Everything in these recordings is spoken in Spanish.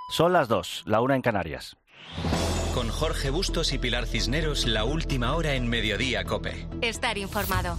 Son las 2, la 1 en Canarias. Con Jorge Bustos y Pilar Cisneros, la última hora en Mediodía COPE. Estar informado.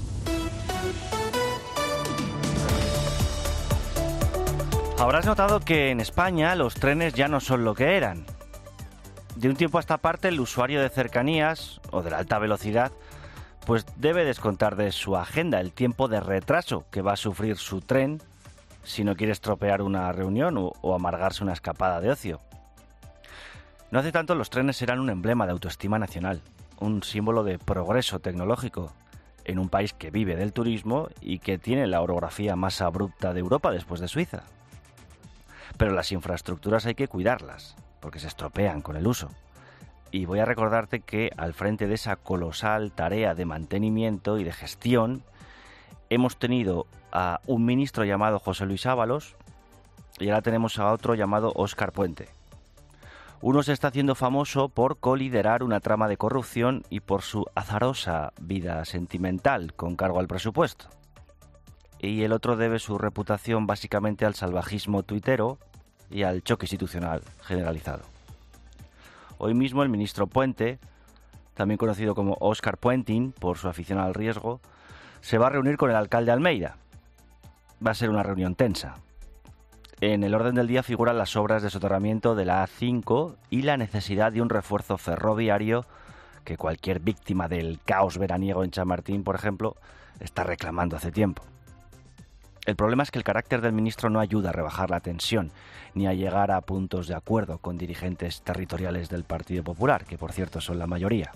Habrás notado que en España los trenes ya no son lo que eran. De un tiempo a esta parte, el usuario de cercanías o de la alta velocidad pues debe descontar de su agenda el tiempo de retraso que va a sufrir su tren si no quiere estropear una reunión o amargarse una escapada de ocio. No hace tanto los trenes eran un emblema de autoestima nacional, un símbolo de progreso tecnológico en un país que vive del turismo y que tiene la orografía más abrupta de Europa después de Suiza. Pero las infraestructuras hay que cuidarlas, porque se estropean con el uso. Y voy a recordarte que al frente de esa colosal tarea de mantenimiento y de gestión hemos tenido a un ministro llamado José Luis Ábalos y ahora tenemos a otro llamado Óscar Puente. Uno se está haciendo famoso por coliderar una trama de corrupción y por su azarosa vida sentimental con cargo al presupuesto. Y el otro debe su reputación básicamente al salvajismo tuitero y al choque institucional generalizado. Hoy mismo el ministro Puente, también conocido como Óscar Puenting por su afición al riesgo, se va a reunir con el alcalde Almeida. Va a ser una reunión tensa. En el orden del día figuran las obras de soterramiento de la A5 y la necesidad de un refuerzo ferroviario que cualquier víctima del caos veraniego en Chamartín, por ejemplo, está reclamando hace tiempo. El problema es que el carácter del ministro no ayuda a rebajar la tensión ni a llegar a puntos de acuerdo con dirigentes territoriales del Partido Popular, que por cierto son la mayoría.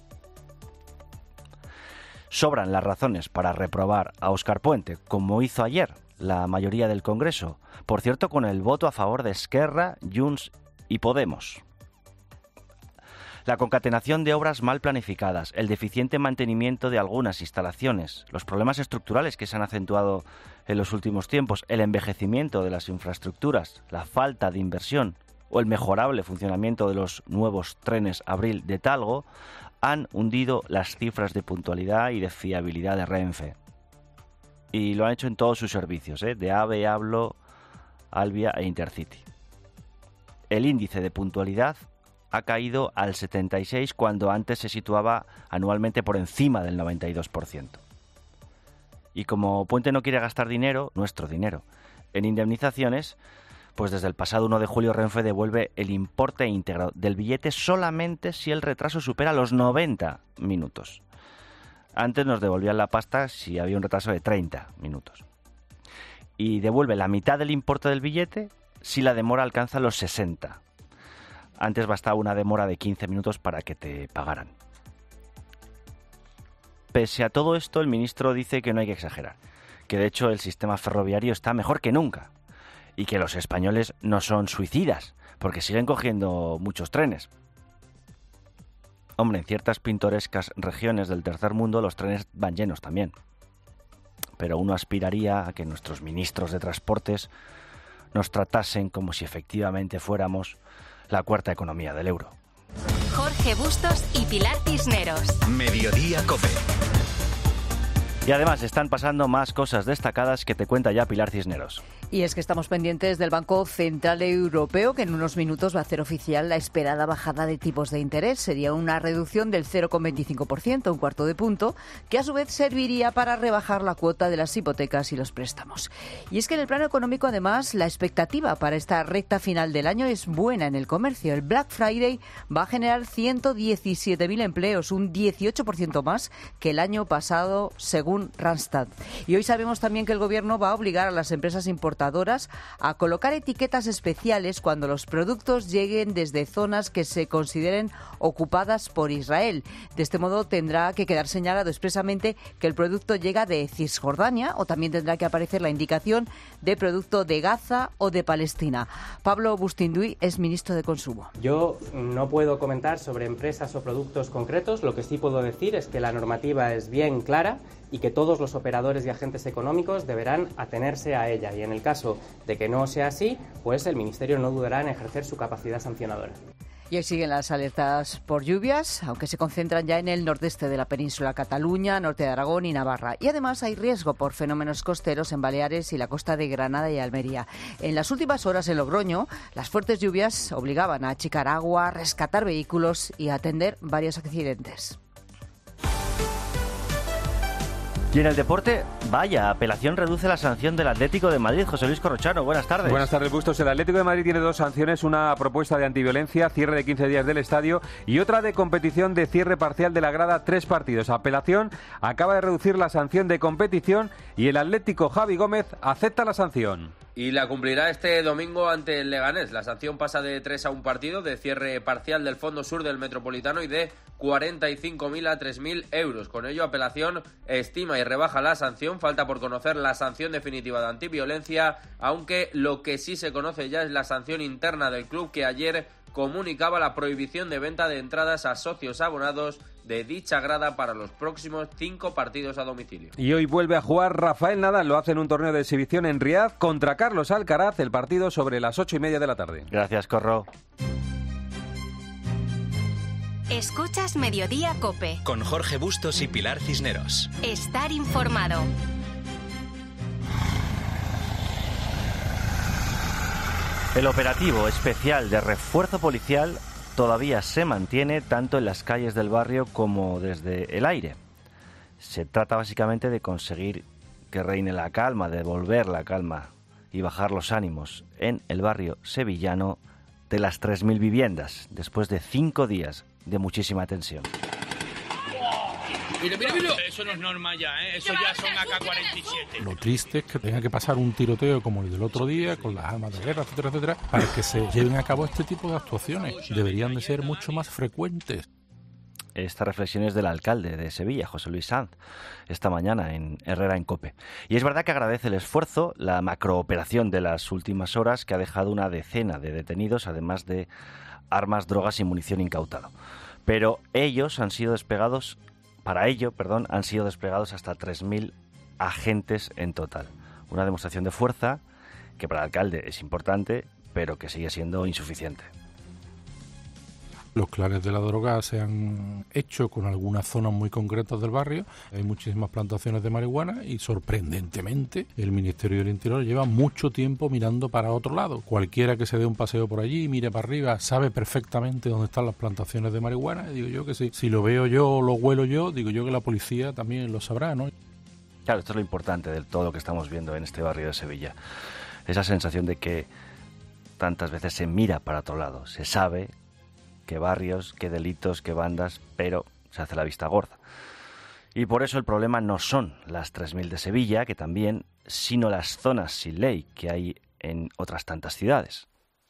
Sobran las razones para reprobar a Óscar Puente, como hizo ayer la mayoría del Congreso, por cierto con el voto a favor de Esquerra, Junts y Podemos. La concatenación de obras mal planificadas, el deficiente mantenimiento de algunas instalaciones, los problemas estructurales que se han acentuado en los últimos tiempos, el envejecimiento de las infraestructuras, la falta de inversión o el mejorable funcionamiento de los nuevos trenes Abril de Talgo han hundido las cifras de puntualidad y de fiabilidad de Renfe. Y lo han hecho en todos sus servicios, de AVE, Ablo, Albia e Intercity. El índice de puntualidad ha caído al 76% cuando antes se situaba anualmente por encima del 92%. Y como Puente no quiere gastar dinero, nuestro dinero, en indemnizaciones, pues desde el pasado 1 de julio Renfe devuelve el importe íntegro del billete solamente si el retraso supera los 90 minutos. Antes nos devolvían la pasta si había un retraso de 30 minutos. Y devuelve la mitad del importe del billete si la demora alcanza los 60. Antes bastaba una demora de 15 minutos para que te pagaran. Pese a todo esto, el ministro dice que no hay que exagerar, que de hecho el sistema ferroviario está mejor que nunca y que los españoles no son suicidas, porque siguen cogiendo muchos trenes. Hombre, en ciertas pintorescas regiones del tercer mundo los trenes van llenos también. Pero uno aspiraría a que nuestros ministros de transportes nos tratasen como si efectivamente fuéramos la cuarta economía del euro. Jorge Bustos y Pilar Cisneros. Mediodía COPE. Y además están pasando más cosas destacadas que te cuenta ya Pilar Cisneros. Y es que estamos pendientes del Banco Central Europeo, que en unos minutos va a hacer oficial la esperada bajada de tipos de interés. Sería una reducción del 0,25%, un cuarto de punto, que a su vez serviría para rebajar la cuota de las hipotecas y los préstamos. Y es que en el plano económico, además, la expectativa para esta recta final del año es buena en el comercio. El Black Friday va a generar 117.000 empleos, un 18% más que el año pasado, según Randstad. Y hoy sabemos también que el Gobierno va a obligar a las empresas importadoras a colocar etiquetas especiales cuando los productos lleguen desde zonas que se consideren ocupadas por Israel. De este modo tendrá que quedar señalado expresamente que el producto llega de Cisjordania, o también tendrá que aparecer la indicación de producto de Gaza o de Palestina. Pablo Bustinduy es ministro de Consumo. Yo no puedo comentar sobre empresas o productos concretos. Lo que sí puedo decir es que la normativa es bien clara y que todos los operadores y agentes económicos deberán atenerse a ella. Y en el caso de que no sea así, pues el Ministerio no dudará en ejercer su capacidad sancionadora. Y ahí siguen las alertas por lluvias, aunque se concentran ya en el nordeste de la península, Cataluña, norte de Aragón y Navarra. Y además hay riesgo por fenómenos costeros en Baleares y la costa de Granada y Almería. En las últimas horas en Logroño, las fuertes lluvias obligaban a achicar agua, rescatar vehículos y a atender varios accidentes. Y en el deporte, vaya, apelación reduce la sanción del Atlético de Madrid. José Luis Corrochano, buenas tardes. Buenas tardes, Bustos. El Atlético de Madrid tiene dos sanciones, una propuesta de antiviolencia, cierre de 15 días del estadio, y otra de competición de cierre parcial de la grada, 3 partidos. Apelación acaba de reducir la sanción de competición y el Atlético Javi Gómez acepta la sanción. Y la cumplirá este domingo ante el Leganés. La sanción pasa de 3 a 1 partido, de cierre parcial del fondo sur del Metropolitano y de 45.000 a 3.000 euros. Con ello, apelación estima y rebaja la sanción. Falta por conocer la sanción definitiva de antiviolencia, aunque lo que sí se conoce ya es la sanción interna del club, que ayer comunicaba la prohibición de venta de entradas a socios abonados de dicha grada para los próximos 5 partidos a domicilio. Y hoy vuelve a jugar Rafael Nadal, lo hace en un torneo de exhibición en Riad contra Carlos Alcaraz, el partido sobre las 8:30 de la tarde. Gracias, Corro. Escuchas Mediodía COPE. Con Jorge Bustos y Pilar Cisneros. Estar informado. El operativo especial de refuerzo policial todavía se mantiene tanto en las calles del barrio como desde el aire. Se trata básicamente de conseguir que reine la calma, de devolver la calma y bajar los ánimos en el barrio sevillano de las 3.000 viviendas, después de 5 días de muchísima tensión. Mira. Eso no es normal ya, ¿eh? Eso ya son AK-47. Lo triste es que tenga que pasar un tiroteo como el del otro día, con las armas de guerra, etcétera, etcétera, para que se lleven a cabo este tipo de actuaciones. Deberían de ser mucho más frecuentes. Esta reflexión es del alcalde de Sevilla, José Luis Sanz, esta mañana en Herrera en COPE. Y es verdad que agradece el esfuerzo, la macrooperación de las últimas horas, que ha dejado una decena de detenidos, además de armas, drogas y munición incautado. Pero para ello han sido desplegados hasta 3.000 agentes en total. Una demostración de fuerza que para el alcalde es importante, pero que sigue siendo insuficiente. Los clanes de la droga se han hecho con algunas zonas muy concretas del barrio. Hay muchísimas plantaciones de marihuana y, sorprendentemente, el Ministerio del Interior lleva mucho tiempo mirando para otro lado. Cualquiera que se dé un paseo por allí y mire para arriba sabe perfectamente dónde están las plantaciones de marihuana. Y digo yo que si lo veo yo o lo huelo yo, digo yo que la policía también lo sabrá, ¿no? Claro, esto es lo importante de todo lo que estamos viendo en este barrio de Sevilla. Esa sensación de que tantas veces se mira para otro lado, se sabe qué barrios, qué delitos, qué bandas, pero se hace la vista gorda. Y por eso el problema no son las 3.000 de Sevilla, que también, sino las zonas sin ley que hay en otras tantas ciudades.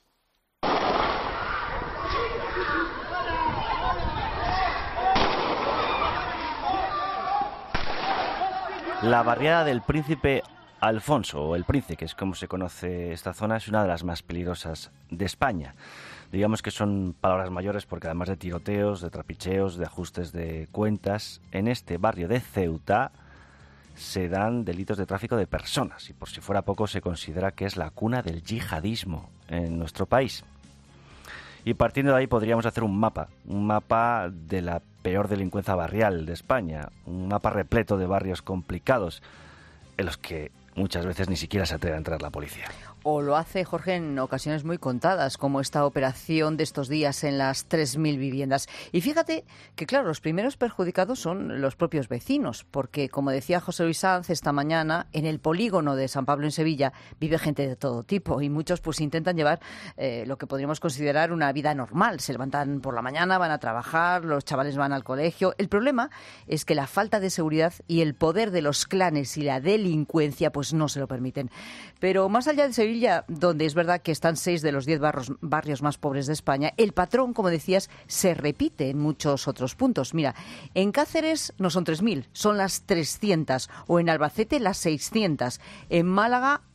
La barriada del Príncipe Alfonso, o El Príncipe, que es como se conoce esta zona, es una de las más peligrosas de España. Digamos que son palabras mayores porque además de tiroteos, de trapicheos, de ajustes de cuentas, en este barrio de Ceuta se dan delitos de tráfico de personas y, por si fuera poco, se considera que es la cuna del yihadismo en nuestro país. Y partiendo de ahí podríamos hacer un mapa de la peor delincuencia barrial de España, un mapa repleto de barrios complicados en los que muchas veces ni siquiera se atreve a entrar la policía. O lo hace, Jorge, en ocasiones muy contadas, como esta operación de estos días en las 3.000 viviendas. Y fíjate que, claro, los primeros perjudicados son los propios vecinos, porque, como decía José Luis Sanz esta mañana, en el polígono de San Pablo en Sevilla vive gente de todo tipo y muchos pues intentan llevar lo que podríamos considerar una vida normal. Se levantan por la mañana, van a trabajar, los chavales van al colegio. El problema es que la falta de seguridad y el poder de los clanes y la delincuencia pues no se lo permiten. Pero más allá de Sevilla, donde es verdad que están 6 de los 10 barrios más pobres de España, el patrón, como decías, se repite en muchos otros puntos. Mira, en Cáceres no son 3.000, son las 300, o en Albacete las 600, en Málaga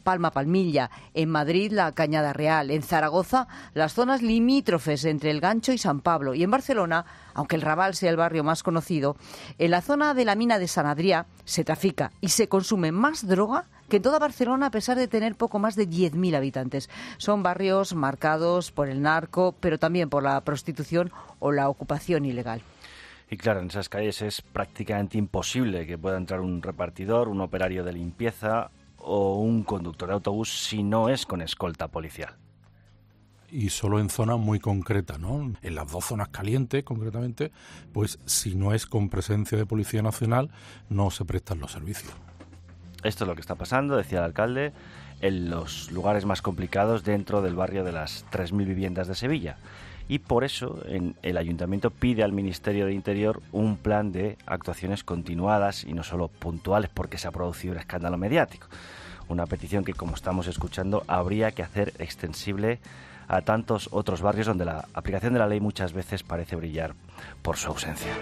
Palma-Palmilla, en Madrid la Cañada Real, en Zaragoza las zonas limítrofes entre el Gancho y San Pablo, y en Barcelona, aunque el Raval sea el barrio más conocido, en la zona de la mina de Sant Adrià se trafica y se consume más droga que en toda Barcelona, a pesar de tener poco más de 10.000 habitantes. Son barrios marcados por el narco, pero también por la prostitución o la ocupación ilegal. Y claro, en esas calles es prácticamente imposible que pueda entrar un repartidor, un operario de limpieza o un conductor de autobús si no es con escolta policial. Y solo en zonas muy concretas, ¿no? En las 2 zonas calientes, concretamente, pues si no es con presencia de Policía Nacional, no se prestan los servicios. Esto es lo que está pasando, decía el alcalde, en los lugares más complicados dentro del barrio de las 3.000 viviendas de Sevilla. Y por eso el Ayuntamiento pide al Ministerio de Interior un plan de actuaciones continuadas y no solo puntuales porque se ha producido un escándalo mediático. Una petición que, como estamos escuchando, habría que hacer extensible a tantos otros barrios donde la aplicación de la ley muchas veces parece brillar por su ausencia.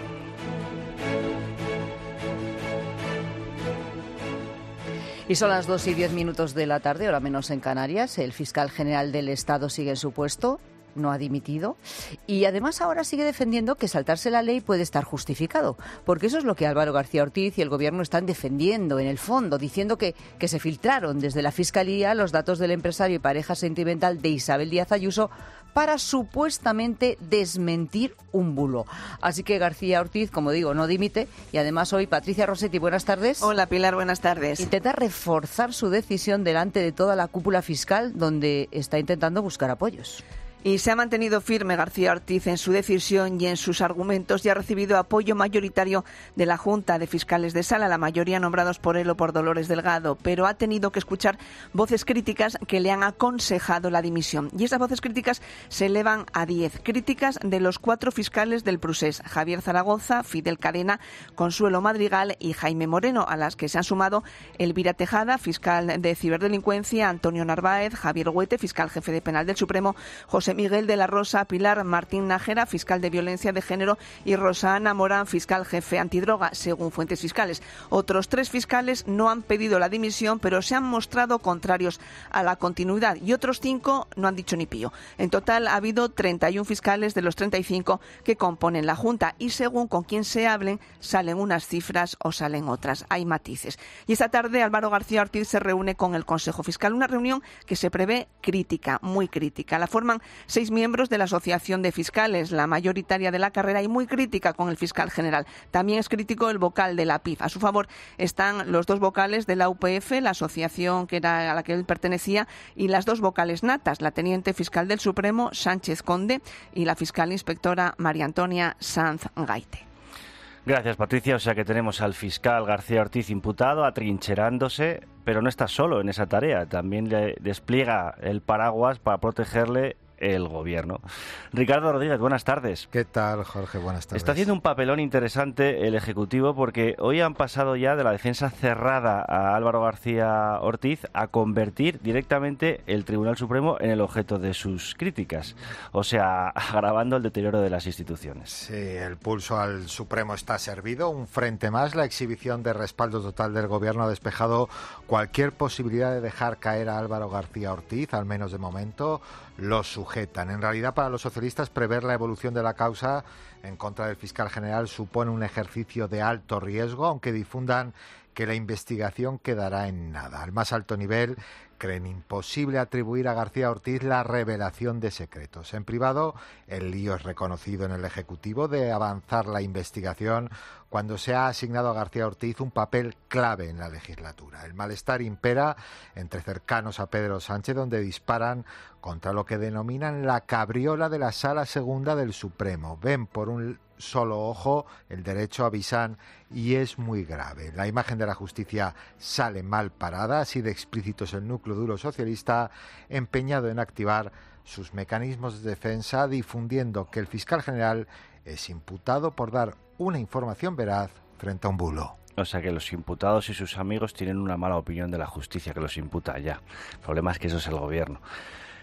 Y son las 2:10 de la tarde, hora menos en Canarias. El fiscal general del Estado sigue en su puesto, no ha dimitido, y además ahora sigue defendiendo que saltarse la ley puede estar justificado, porque eso es lo que Álvaro García Ortiz y el Gobierno están defendiendo en el fondo, diciendo que se filtraron desde la Fiscalía los datos del empresario y pareja sentimental de Isabel Díaz Ayuso para supuestamente desmentir un bulo. Así que García Ortiz, como digo, no dimite, y además hoy Patricia Rossetti, buenas tardes. Hola Pilar, buenas tardes. Intenta reforzar su decisión delante de toda la cúpula fiscal, donde está intentando buscar apoyos. Y se ha mantenido firme García Ortiz en su decisión y en sus argumentos y ha recibido apoyo mayoritario de la Junta de Fiscales de Sala, la mayoría nombrados por él o por Dolores Delgado, pero ha tenido que escuchar voces críticas que le han aconsejado la dimisión. Y esas voces críticas se elevan a 10. Críticas de los 4 fiscales del Procés: Javier Zaragoza, Fidel Cadena, Consuelo Madrigal y Jaime Moreno, a las que se han sumado Elvira Tejada, fiscal de ciberdelincuencia, Antonio Narváez, Javier Huete, fiscal jefe de penal del Supremo, José Miguel de la Rosa, Pilar Martín Nájera, fiscal de violencia de género, y Rosa Ana Morán, fiscal jefe antidroga, según fuentes fiscales. Otros 3 fiscales no han pedido la dimisión, pero se han mostrado contrarios a la continuidad, y otros 5 no han dicho ni pío. En total ha habido 31 fiscales de los 35 que componen la Junta, y según con quién se hablen, salen unas cifras o salen otras. Hay matices. Y esta tarde Álvaro García Ortiz se reúne con el Consejo Fiscal, una reunión que se prevé crítica, muy crítica. La forman 6 miembros de la Asociación de Fiscales, la mayoritaria de la carrera y muy crítica con el fiscal general. También es crítico el vocal de la PIF. A su favor están los 2 vocales de la UPF, la asociación que era a la que él pertenecía, y las 2 vocales natas, la teniente fiscal del Supremo, Sánchez Conde, y la fiscal inspectora María Antonia Sanz Gaite. Gracias, Patricia. O sea que tenemos al fiscal García Ortiz imputado, atrincherándose, pero no está solo en esa tarea. También le despliega el paraguas para protegerle el Gobierno. Ricardo Rodríguez, buenas tardes. ¿Qué tal, Jorge? Buenas tardes. Está haciendo un papelón interesante el Ejecutivo, porque hoy han pasado ya de la defensa cerrada a Álvaro García Ortiz a convertir directamente el Tribunal Supremo en el objeto de sus críticas, o sea, agravando el deterioro de las instituciones. Sí, el pulso al Supremo está servido, un frente más. La exhibición de respaldo total del Gobierno ha despejado cualquier posibilidad de dejar caer a Álvaro García Ortiz, al menos de momento. Lo sujetan. En realidad, para los socialistas, prever la evolución de la causa en contra del fiscal general supone un ejercicio de alto riesgo, aunque difundan que la investigación quedará en nada. Al más alto nivel, creen imposible atribuir a García Ortiz la revelación de secretos. En privado, el lío es reconocido en el Ejecutivo de avanzar la investigación cuando se ha asignado a García Ortiz un papel clave en la legislatura. El malestar impera entre cercanos a Pedro Sánchez, donde disparan contra lo que denominan la cabriola de la Sala Segunda del Supremo. Ven por un solo ojo el derecho, avisan, y es muy grave. La imagen de la justicia sale mal parada, así de explícito es el núcleo duro socialista, empeñado en activar sus mecanismos de defensa, difundiendo que el fiscal general es imputado por dar una información veraz frente a un bulo. O sea que los imputados y sus amigos tienen una mala opinión de la justicia que los imputa ya. El problema es que eso es el Gobierno.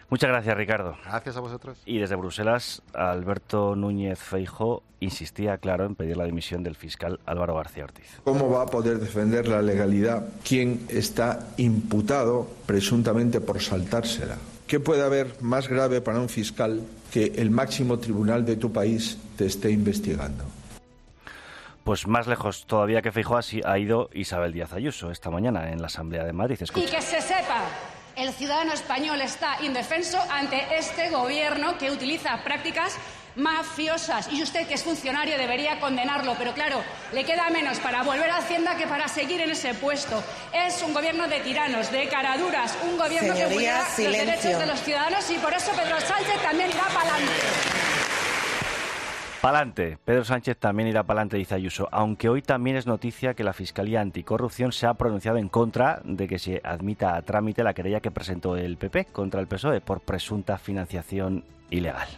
Muchas gracias, Ricardo. Gracias a vosotros. Y desde Bruselas, Alberto Núñez Feijóo insistía, claro, en pedir la dimisión del fiscal Álvaro García Ortiz. ¿Cómo va a poder defender la legalidad quien está imputado presuntamente por saltársela? ¿Qué puede haber más grave para un fiscal que el máximo tribunal de tu país te esté investigando? Pues más lejos todavía que Feijóo ha ido Isabel Díaz Ayuso esta mañana en la Asamblea de Madrid. Escucha. Y que se sepa, el ciudadano español está indefenso ante este gobierno que utiliza prácticas mafiosas. Y usted, que es funcionario, debería condenarlo. Pero claro, le queda menos para volver a Hacienda que para seguir en ese puesto. Es un gobierno de tiranos, de caraduras, un gobierno que vulnera los derechos de los ciudadanos, y por eso Pedro Sánchez también irá para adelante. Pa'lante. Pedro Sánchez también irá pa'lante, dice Ayuso, aunque hoy también es noticia que la Fiscalía Anticorrupción se ha pronunciado en contra de que se admita a trámite la querella que presentó el PP contra el PSOE por presunta financiación ilegal.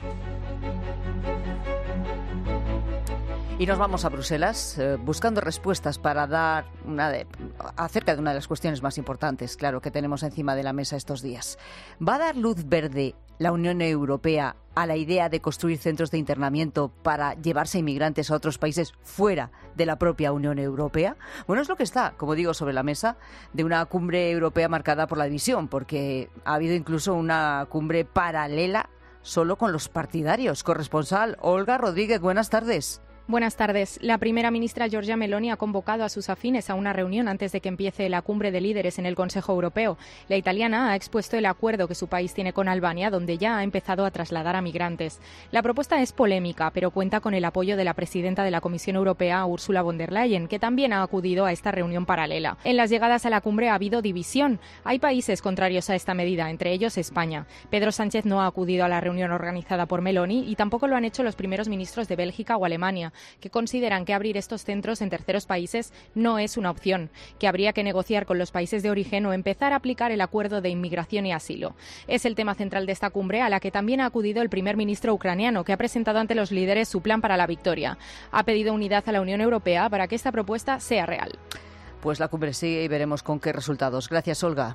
Y nos vamos a Bruselas buscando respuestas para dar acerca de una de las cuestiones más importantes, claro, que tenemos encima de la mesa estos días. ¿Va a dar luz verde la Unión Europea a la idea de construir centros de internamiento para llevarse inmigrantes a otros países fuera de la propia Unión Europea? Bueno, es lo que está, como digo, sobre la mesa de una cumbre europea marcada por la división, porque ha habido incluso una cumbre paralela solo con los partidarios. Corresponsal Olga Rodríguez, buenas tardes. Buenas tardes. La primera ministra Giorgia Meloni ha convocado a sus afines a una reunión antes de que empiece la cumbre de líderes en el Consejo Europeo. La italiana ha expuesto el acuerdo que su país tiene con Albania, donde ya ha empezado a trasladar a migrantes. La propuesta es polémica, pero cuenta con el apoyo de la presidenta de la Comisión Europea, Ursula von der Leyen, que también ha acudido a esta reunión paralela. En las llegadas a la cumbre ha habido división. Hay países contrarios a esta medida, entre ellos España. Pedro Sánchez no ha acudido a la reunión organizada por Meloni y tampoco lo han hecho los primeros ministros de Bélgica o Alemania, que consideran que abrir estos centros en terceros países no es una opción, que habría que negociar con los países de origen o empezar a aplicar el acuerdo de inmigración y asilo. Es el tema central de esta cumbre, a la que también ha acudido el primer ministro ucraniano, que ha presentado ante los líderes su plan para la victoria. Ha pedido unidad a la Unión Europea para que esta propuesta sea real. Pues la cumbre sigue y veremos con qué resultados. Gracias, Olga.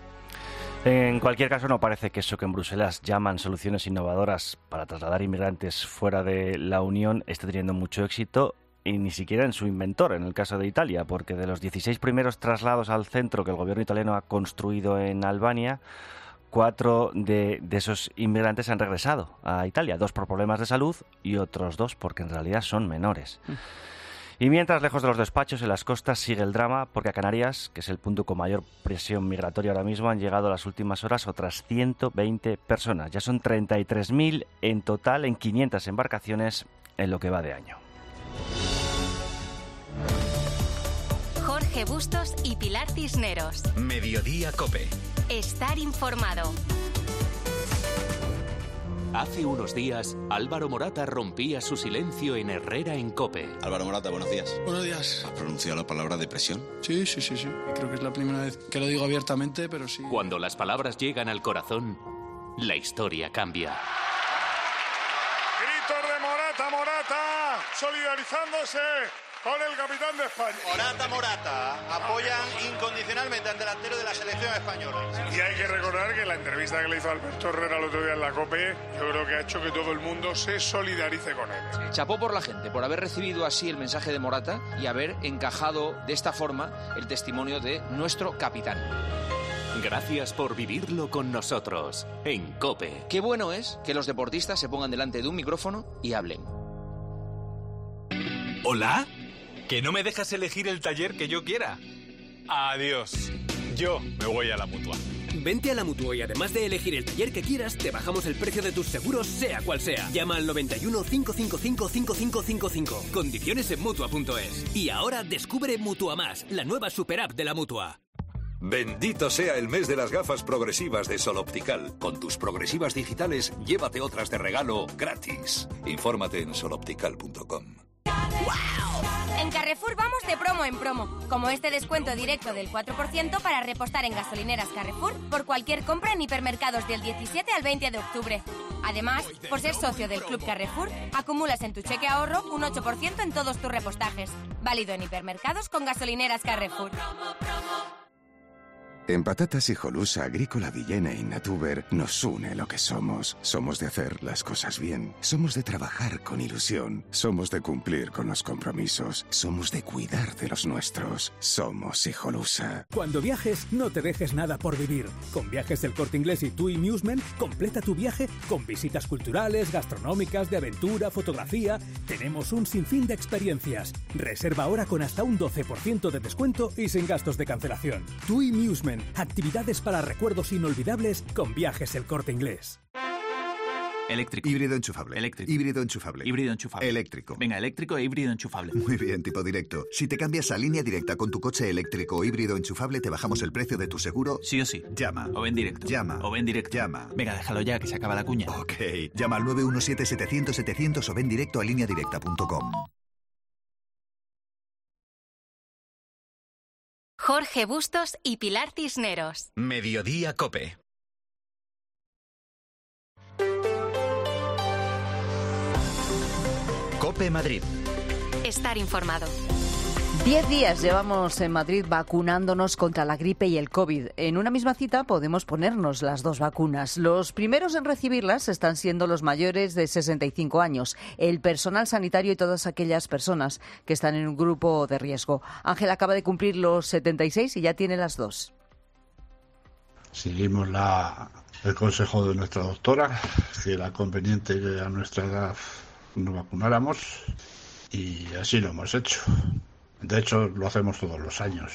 En cualquier caso, no parece que eso que en Bruselas llaman soluciones innovadoras para trasladar inmigrantes fuera de la Unión esté teniendo mucho éxito, y ni siquiera en su inventor, en el caso de Italia, porque de los 16 primeros traslados al centro que el gobierno italiano ha construido en Albania, 4 de esos inmigrantes han regresado a Italia, 2 por problemas de salud y otros 2 porque en realidad son menores. Y mientras, lejos de los despachos, en las costas sigue el drama, porque a Canarias, que es el punto con mayor presión migratoria ahora mismo, han llegado a las últimas horas otras 120 personas. Ya son 33.000 en total en 500 embarcaciones en lo que va de año. Jorge Bustos y Pilar Cisneros. Mediodía COPE. Estar informado. Hace unos días, Álvaro Morata rompía su silencio en Herrera en COPE. Álvaro Morata, buenos días. Buenos días. ¿Has pronunciado la palabra depresión? Sí. Creo que es la primera vez que lo digo abiertamente, pero sí. Cuando las palabras llegan al corazón, la historia cambia. Gritos de Morata, solidarizándose con el capitán de España. Morata, apoyan incondicionalmente al delantero de la selección española. Y hay que recordar que la entrevista que le hizo Alberto Herrera el otro día en la COPE, yo creo que ha hecho que todo el mundo se solidarice con él. Chapó por la gente, por haber recibido así el mensaje de Morata y haber encajado de esta forma el testimonio de nuestro capitán. Gracias por vivirlo con nosotros en COPE. Qué bueno es que los deportistas se pongan delante de un micrófono y hablen. ¿Hola? ¿Que no me dejas elegir el taller que yo quiera? Adiós. Yo me voy a la Mutua. Vente a la Mutua y además de elegir el taller que quieras, te bajamos el precio de tus seguros, sea cual sea. Llama al 91 555 5555. Condiciones en Mutua.es. Y ahora descubre Mutua Más, la nueva super app de la Mutua. Bendito sea el mes de las gafas progresivas de Sol Optical. Con tus progresivas digitales, llévate otras de regalo gratis. Infórmate en soloptical.com. En Carrefour vamos de promo en promo, como este descuento directo del 4% para repostar en gasolineras Carrefour por cualquier compra en hipermercados del 17 al 20 de octubre. Además, por ser socio del Club Carrefour, acumulas en tu cheque ahorro un 8% en todos tus repostajes. Válido en hipermercados con gasolineras Carrefour. En Patatas Hijolusa, Agrícola, Villena y Natuber nos une lo que somos. Somos de hacer las cosas bien. Somos de trabajar con ilusión. Somos de cumplir con los compromisos. Somos de cuidar de los nuestros. Somos Hijolusa. Cuando viajes, no te dejes nada por vivir. Con Viajes El Corte Inglés y TUI Musement, completa tu viaje con visitas culturales, gastronómicas, de aventura, fotografía. Tenemos un sinfín de experiencias. Reserva ahora con hasta un 12% de descuento y sin gastos de cancelación. TUI Musement. Actividades para recuerdos inolvidables con Viajes El Corte Inglés. Eléctrico. Híbrido enchufable. Eléctrico. Híbrido enchufable. Híbrido enchufable. Eléctrico. Venga, eléctrico e híbrido enchufable. Muy bien, tipo directo. Si te cambias a Línea Directa con tu coche eléctrico o híbrido enchufable, te bajamos el precio de tu seguro. Sí o sí. Llama. O ven directo. Llama. O ven directo. Llama. Venga, déjalo ya, que se acaba la cuña. Ok. Llama al 917-700-700 o ven directo a lineadirecta.com. Jorge Bustos y Pilar Cisneros. Mediodía Cope. Cope Madrid. Estar informado. 10 días llevamos en Madrid vacunándonos contra la gripe y el COVID. En una misma cita podemos ponernos las dos vacunas. Los primeros en recibirlas están siendo los mayores de 65 años, el personal sanitario y todas aquellas personas que están en un grupo de riesgo. Ángel acaba de cumplir los 76 y ya tiene las dos. Seguimos el consejo de nuestra doctora, que era conveniente que a nuestra edad nos vacunáramos, y así lo hemos hecho. De hecho, lo hacemos todos los años,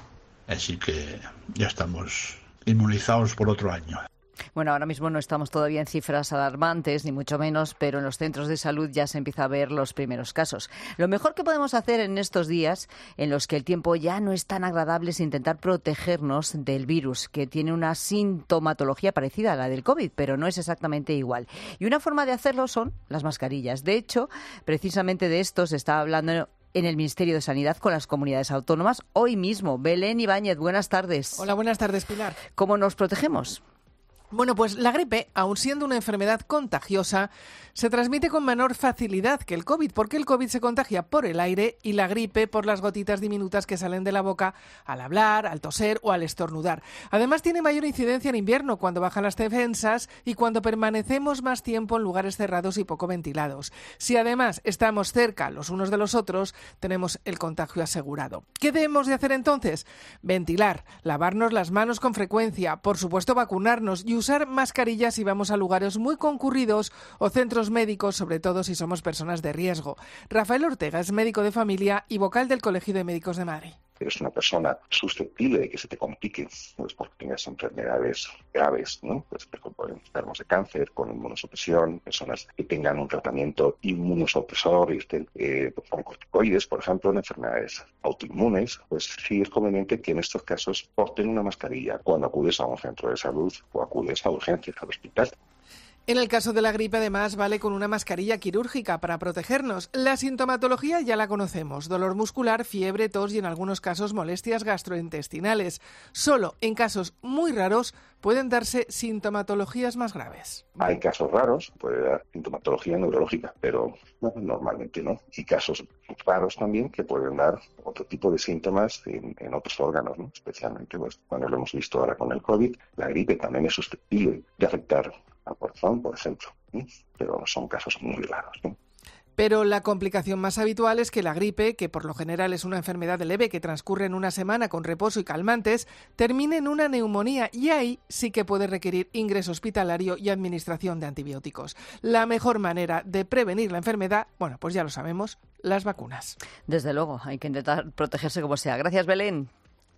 así que ya estamos inmunizados por otro año. Bueno, ahora mismo no estamos todavía en cifras alarmantes, ni mucho menos, pero en los centros de salud ya se empieza a ver los primeros casos. Lo mejor que podemos hacer en estos días, en los que el tiempo ya no es tan agradable, es intentar protegernos del virus, que tiene una sintomatología parecida a la del COVID, pero no es exactamente igual. Y una forma de hacerlo son las mascarillas. De hecho, precisamente de esto se está hablando en el Ministerio de Sanidad con las comunidades autónomas hoy mismo. Belén Ibáñez, buenas tardes. Hola, buenas tardes, Pilar. ¿Cómo nos protegemos? Bueno, pues la gripe, aun siendo una enfermedad contagiosa, se transmite con menor facilidad que el COVID, porque el COVID se contagia por el aire y la gripe por las gotitas diminutas que salen de la boca al hablar, al toser o al estornudar. Además, tiene mayor incidencia en invierno, cuando bajan las defensas y cuando permanecemos más tiempo en lugares cerrados y poco ventilados. Si además estamos cerca los unos de los otros, tenemos el contagio asegurado. ¿Qué debemos de hacer entonces? Ventilar, lavarnos las manos con frecuencia, por supuesto vacunarnos y usar mascarillas si vamos a lugares muy concurridos o centros médicos, sobre todo si somos personas de riesgo. Rafael Ortega es médico de familia y vocal del Colegio de Médicos de Madrid. Eres una persona susceptible de que se te complique, pues porque tengas enfermedades graves, ¿no? Pues por enfermos de cáncer, con inmunosupresión, personas que tengan un tratamiento inmunosupresor y estén con corticoides, por ejemplo, en enfermedades autoinmunes, pues sí es conveniente que en estos casos porten una mascarilla cuando acudes a un centro de salud o acudes a urgencias, al hospital. En el caso de la gripe, además, vale con una mascarilla quirúrgica para protegernos. La sintomatología ya la conocemos: dolor muscular, fiebre, tos y en algunos casos molestias gastrointestinales. Solo en casos muy raros pueden darse sintomatologías más graves. Hay casos raros, puede dar sintomatología neurológica, pero normalmente no. Y casos raros también que pueden dar otro tipo de síntomas en otros órganos, ¿no? Especialmente, pues, cuando lo hemos visto ahora con el COVID, la gripe también es susceptible de afectar al corazón, por ejemplo, ¿sí? Pero son casos muy raros, ¿sí? Pero la complicación más habitual es que la gripe, que por lo general es una enfermedad leve que transcurre en una semana con reposo y calmantes, termine en una neumonía, y ahí sí que puede requerir ingreso hospitalario y administración de antibióticos. La mejor manera de prevenir la enfermedad, bueno, pues ya lo sabemos, las vacunas. Desde luego, hay que intentar protegerse como sea. Gracias, Belén.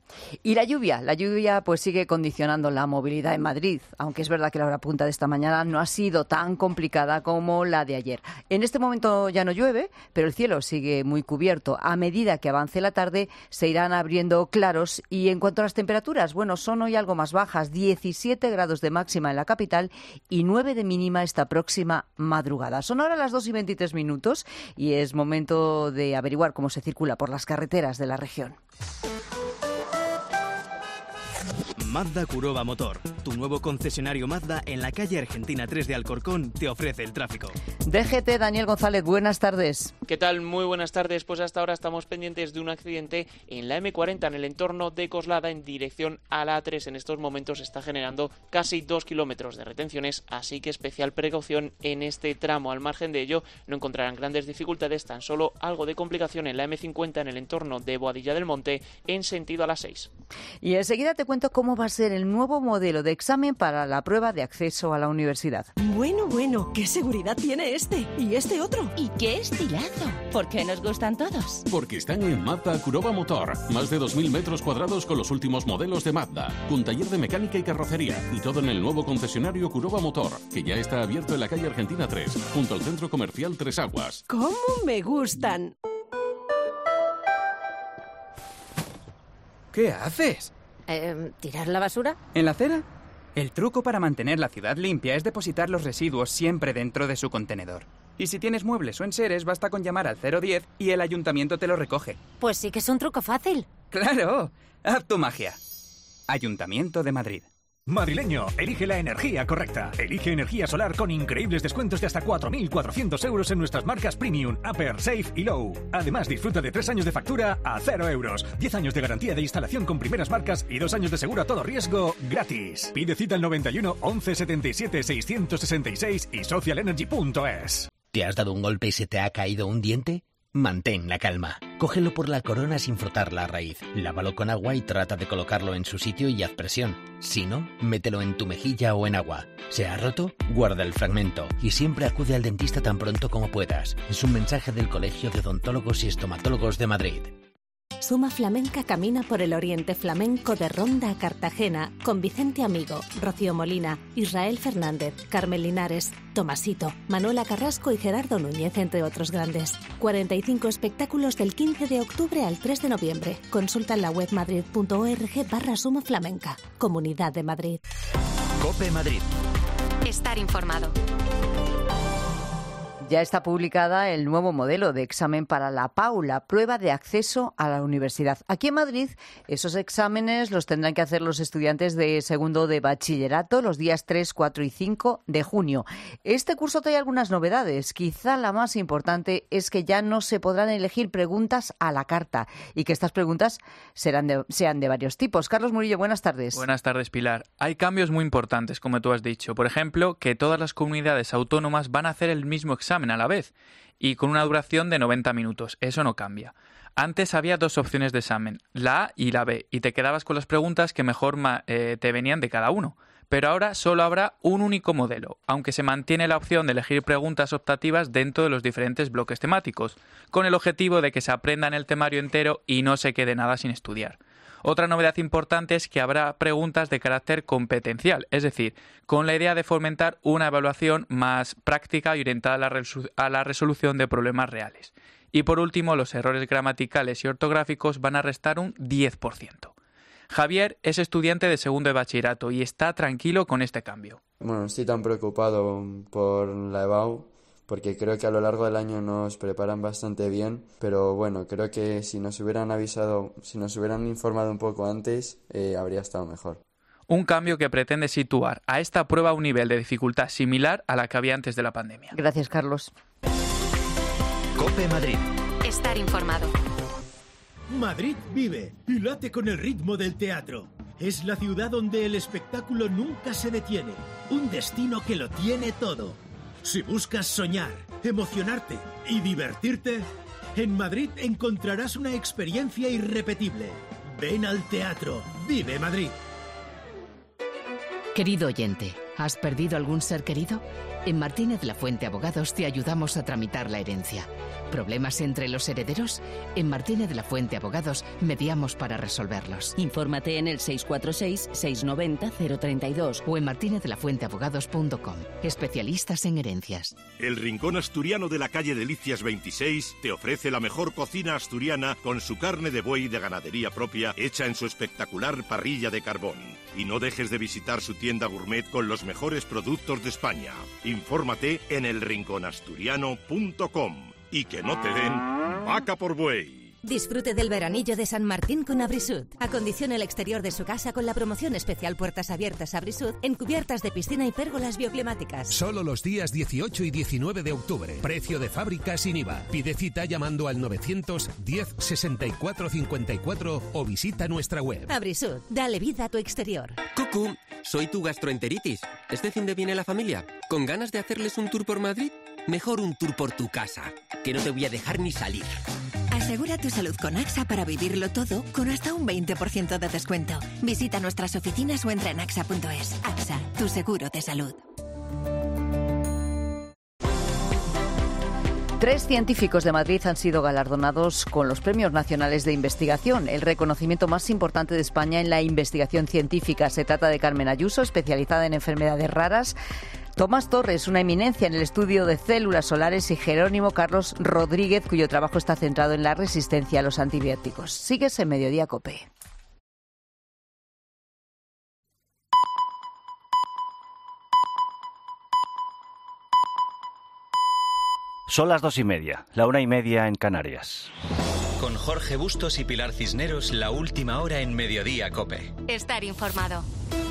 Y la lluvia pues sigue condicionando la movilidad en Madrid, aunque es verdad que la hora punta de esta mañana no ha sido tan complicada como la de ayer. En este momento ya no llueve, pero el cielo sigue muy cubierto. A medida que avance la tarde se irán abriendo claros. Y en cuanto a las temperaturas, bueno, son hoy algo más bajas, 17 grados de máxima en la capital y 9 de mínima esta próxima madrugada. Son ahora las 2:23 y es momento de averiguar cómo se circula por las carreteras de la región. Mazda Kuroba Motor. Tu nuevo concesionario Mazda en la calle Argentina 3 de Alcorcón te ofrece el tráfico. DGT, Daniel González, buenas tardes. ¿Qué tal? Muy buenas tardes. Pues hasta ahora estamos pendientes de un accidente en la M40 en el entorno de Coslada en dirección a la A3. En estos momentos está generando casi 2 kilómetros de retenciones, así que especial precaución en este tramo. Al margen de ello, no encontrarán grandes dificultades, tan solo algo de complicación en la M50 en el entorno de Boadilla del Monte en sentido a las 6. Y enseguida te cuento cómo va a ser el nuevo modelo de examen para la prueba de acceso a la universidad. Bueno, ¿qué seguridad tiene este? ¿Y este otro? ¿Y qué estilazo? ¿Por qué nos gustan todos? Porque están en Mazda Kuroba Motor. Más de 2.000 metros cuadrados con los últimos modelos de Mazda. Con taller de mecánica y carrocería. Y todo en el nuevo concesionario Kuroba Motor, que ya está abierto en la calle Argentina 3, junto al centro comercial Tres Aguas. ¡Cómo me gustan! ¿Qué haces? ¿Tirar la basura? ¿En la acera? El truco para mantener la ciudad limpia es depositar los residuos siempre dentro de su contenedor. Y si tienes muebles o enseres, basta con llamar al 010 y el ayuntamiento te lo recoge. Pues sí que es un truco fácil. ¡Claro! ¡Haz tu magia! Ayuntamiento de Madrid. Madrileño, elige la energía correcta. Elige energía solar con increíbles descuentos de hasta 4.400 euros en nuestras marcas Premium, Upper, Safe y Low. Además, disfruta de 3 años de factura a 0 euros, 10 años de garantía de instalación con primeras marcas y 2 años de seguro a todo riesgo gratis. Pide cita al 91 11 77 666 y socialenergy.es. ¿Te has dado un golpe y se te ha caído un diente? Mantén la calma. Cógelo por la corona sin frotar la raíz. Lávalo con agua y trata de colocarlo en su sitio y haz presión. Si no, mételo en tu mejilla o en agua. ¿Se ha roto? Guarda el fragmento y siempre acude al dentista tan pronto como puedas. Es un mensaje del Colegio de Odontólogos y Estomatólogos de Madrid. Suma Flamenca camina por el oriente flamenco de Ronda a Cartagena con Vicente Amigo, Rocío Molina, Israel Fernández, Carmen Linares, Tomasito, Manuela Carrasco y Gerardo Núñez, entre otros grandes. 45 espectáculos del 15 de octubre al 3 de noviembre. Consulta en la web madrid.org/Suma Flamenca. Comunidad de Madrid. COPE Madrid. Estar informado. Ya está publicada el nuevo modelo de examen para la PAU, la prueba de acceso a la universidad. Aquí en Madrid, esos exámenes los tendrán que hacer los estudiantes de segundo de bachillerato los días 3, 4 y 5 de junio. Este curso trae algunas novedades. Quizá la más importante es que ya no se podrán elegir preguntas a la carta y que estas preguntas sean de varios tipos. Carlos Murillo, buenas tardes. Buenas tardes, Pilar. Hay cambios muy importantes, como tú has dicho. Por ejemplo, que todas las comunidades autónomas van a hacer el mismo examen a la vez y con una duración de 90 minutos. Eso no cambia. Antes había 2 opciones de examen, la A y la B, y te quedabas con las preguntas que mejor te venían de cada uno. Pero ahora solo habrá un único modelo, aunque se mantiene la opción de elegir preguntas optativas dentro de los diferentes bloques temáticos, con el objetivo de que se aprendan el temario entero y no se quede nada sin estudiar. Otra novedad importante es que habrá preguntas de carácter competencial, es decir, con la idea de fomentar una evaluación más práctica y orientada a la resolución de problemas reales. Y por último, los errores gramaticales y ortográficos van a restar un 10%. Javier es estudiante de segundo de bachillerato y está tranquilo con este cambio. Bueno, no estoy tan preocupado por la EBAU, porque creo que a lo largo del año nos preparan bastante bien, pero bueno, creo que si nos hubieran avisado, si nos hubieran informado un poco antes, habría estado mejor. Un cambio que pretende situar a esta prueba a un nivel de dificultad similar a la que había antes de la pandemia. Gracias, Carlos. COPE Madrid. Estar informado. Madrid vive y late con el ritmo del teatro. Es la ciudad donde el espectáculo nunca se detiene. Un destino que lo tiene todo. Si buscas soñar, emocionarte y divertirte, en Madrid encontrarás una experiencia irrepetible. Ven al teatro. Vive Madrid. Querido oyente, ¿has perdido algún ser querido? En Martínez Lafuente Abogados te ayudamos a tramitar la herencia. ¿Problemas entre los herederos? En Martínez Lafuente Abogados mediamos para resolverlos. Infórmate en el 646-690-032 o en martinezlafuenteabogados.com. Especialistas en herencias. El Rincón Asturiano de la calle Delicias 26 te ofrece la mejor cocina asturiana con su carne de buey de ganadería propia hecha en su espectacular parrilla de carbón. Y no dejes de visitar su tienda gourmet con los mejores productos de España. Infórmate en elrinconasturiano.com. Y que no te den vaca por buey. Disfrute del veranillo de San Martín con Abrisud. Acondicione el exterior de su casa con la promoción especial Puertas Abiertas Abrisud en cubiertas de piscina y pérgolas bioclimáticas. Solo los días 18 y 19 de octubre. Precio de fábrica sin IVA. Pide cita llamando al 910 64 54 o visita nuestra web. Abrisud, dale vida a tu exterior. Cucú, soy tu gastroenteritis. ¿Este fin de viene la familia? ¿Con ganas de hacerles un tour por Madrid? Mejor un tour por tu casa, que no te voy a dejar ni salir. Asegura tu salud con AXA para vivirlo todo con hasta un 20% de descuento. Visita nuestras oficinas o entra en axa.es. AXA, tu seguro de salud. 3 científicos de Madrid han sido galardonados con los Premios Nacionales de Investigación, el reconocimiento más importante de España en la investigación científica. Se trata de Carmen Ayuso, especializada en enfermedades raras, Tomás Torres, una eminencia en el estudio de células solares, y Jerónimo Carlos Rodríguez, cuyo trabajo está centrado en la resistencia a los antibióticos. Sigues en Mediodía COPE. Son las 2:30, la 1:30 en Canarias. Con Jorge Bustos y Pilar Cisneros, la última hora en Mediodía COPE. Estar informado.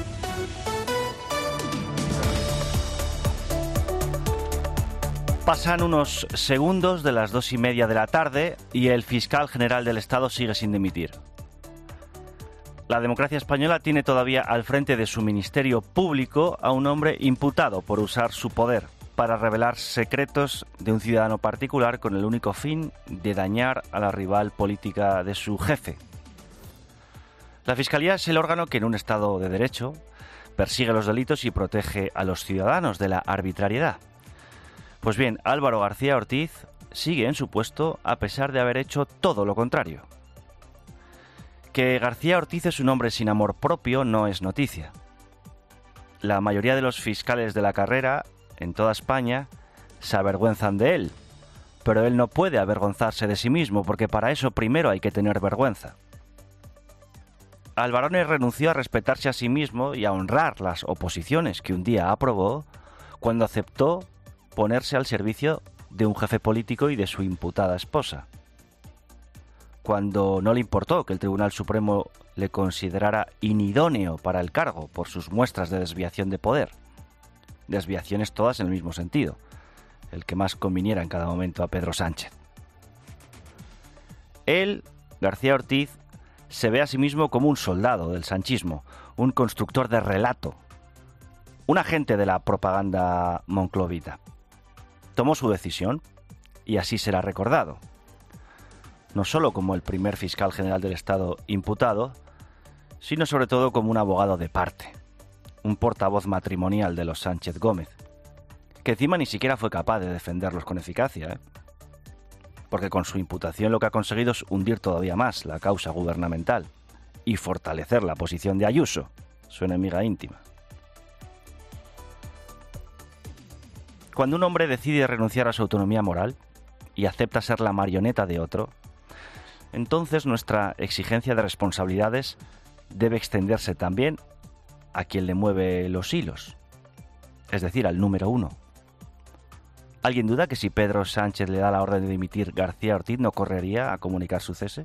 Pasan unos segundos de las 2:30 de la tarde y el fiscal general del Estado sigue sin dimitir. La democracia española tiene todavía al frente de su ministerio público a un hombre imputado por usar su poder para revelar secretos de un ciudadano particular con el único fin de dañar a la rival política de su jefe. La Fiscalía es el órgano que en un Estado de Derecho persigue los delitos y protege a los ciudadanos de la arbitrariedad. Pues bien, Álvaro García Ortiz sigue en su puesto a pesar de haber hecho todo lo contrario. Que García Ortiz es un hombre sin amor propio no es noticia. La mayoría de los fiscales de la carrera en toda España se avergüenzan de él, pero él no puede avergonzarse de sí mismo porque para eso primero hay que tener vergüenza. Albarone renunció a respetarse a sí mismo y a honrar las oposiciones que un día aprobó cuando aceptó ponerse al servicio de un jefe político y de su imputada esposa. Cuando no le importó que el Tribunal Supremo le considerara inidóneo para el cargo por sus muestras de desviación de poder. Desviaciones todas en el mismo sentido, el que más conviniera en cada momento a Pedro Sánchez. Él, García Ortiz, se ve a sí mismo como un soldado del sanchismo, un constructor de relato, un agente de la propaganda monclovita. Tomó su decisión y así será recordado, no solo como el primer fiscal general del Estado imputado, sino sobre todo como un abogado de parte, un portavoz matrimonial de los Sánchez Gómez, que encima ni siquiera fue capaz de defenderlos con eficacia, porque con su imputación lo que ha conseguido es hundir todavía más la causa gubernamental y fortalecer la posición de Ayuso, su enemiga íntima. Cuando un hombre decide renunciar a su autonomía moral y acepta ser la marioneta de otro, entonces nuestra exigencia de responsabilidades debe extenderse también a quien le mueve los hilos, es decir, al número 1. ¿Alguien duda que si Pedro Sánchez le da la orden de dimitir, García Ortiz no correría a comunicar su cese?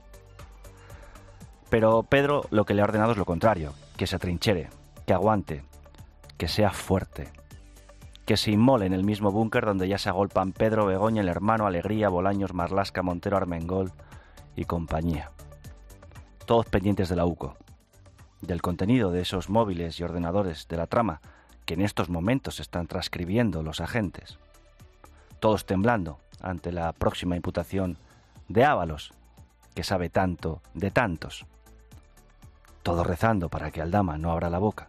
Pero Pedro lo que le ha ordenado es lo contrario, que se atrinchera, que aguante, que sea fuerte, que se inmole en el mismo búnker donde ya se agolpan Pedro, Begoña, el hermano, Alegría, Bolaños, Marlaska, Montero, Armengol y compañía. Todos pendientes de la UCO, del contenido de esos móviles y ordenadores de la trama que en estos momentos están transcribiendo los agentes. Todos temblando ante la próxima imputación de Ábalos, que sabe tanto de tantos. Todos rezando para que Aldama no abra la boca.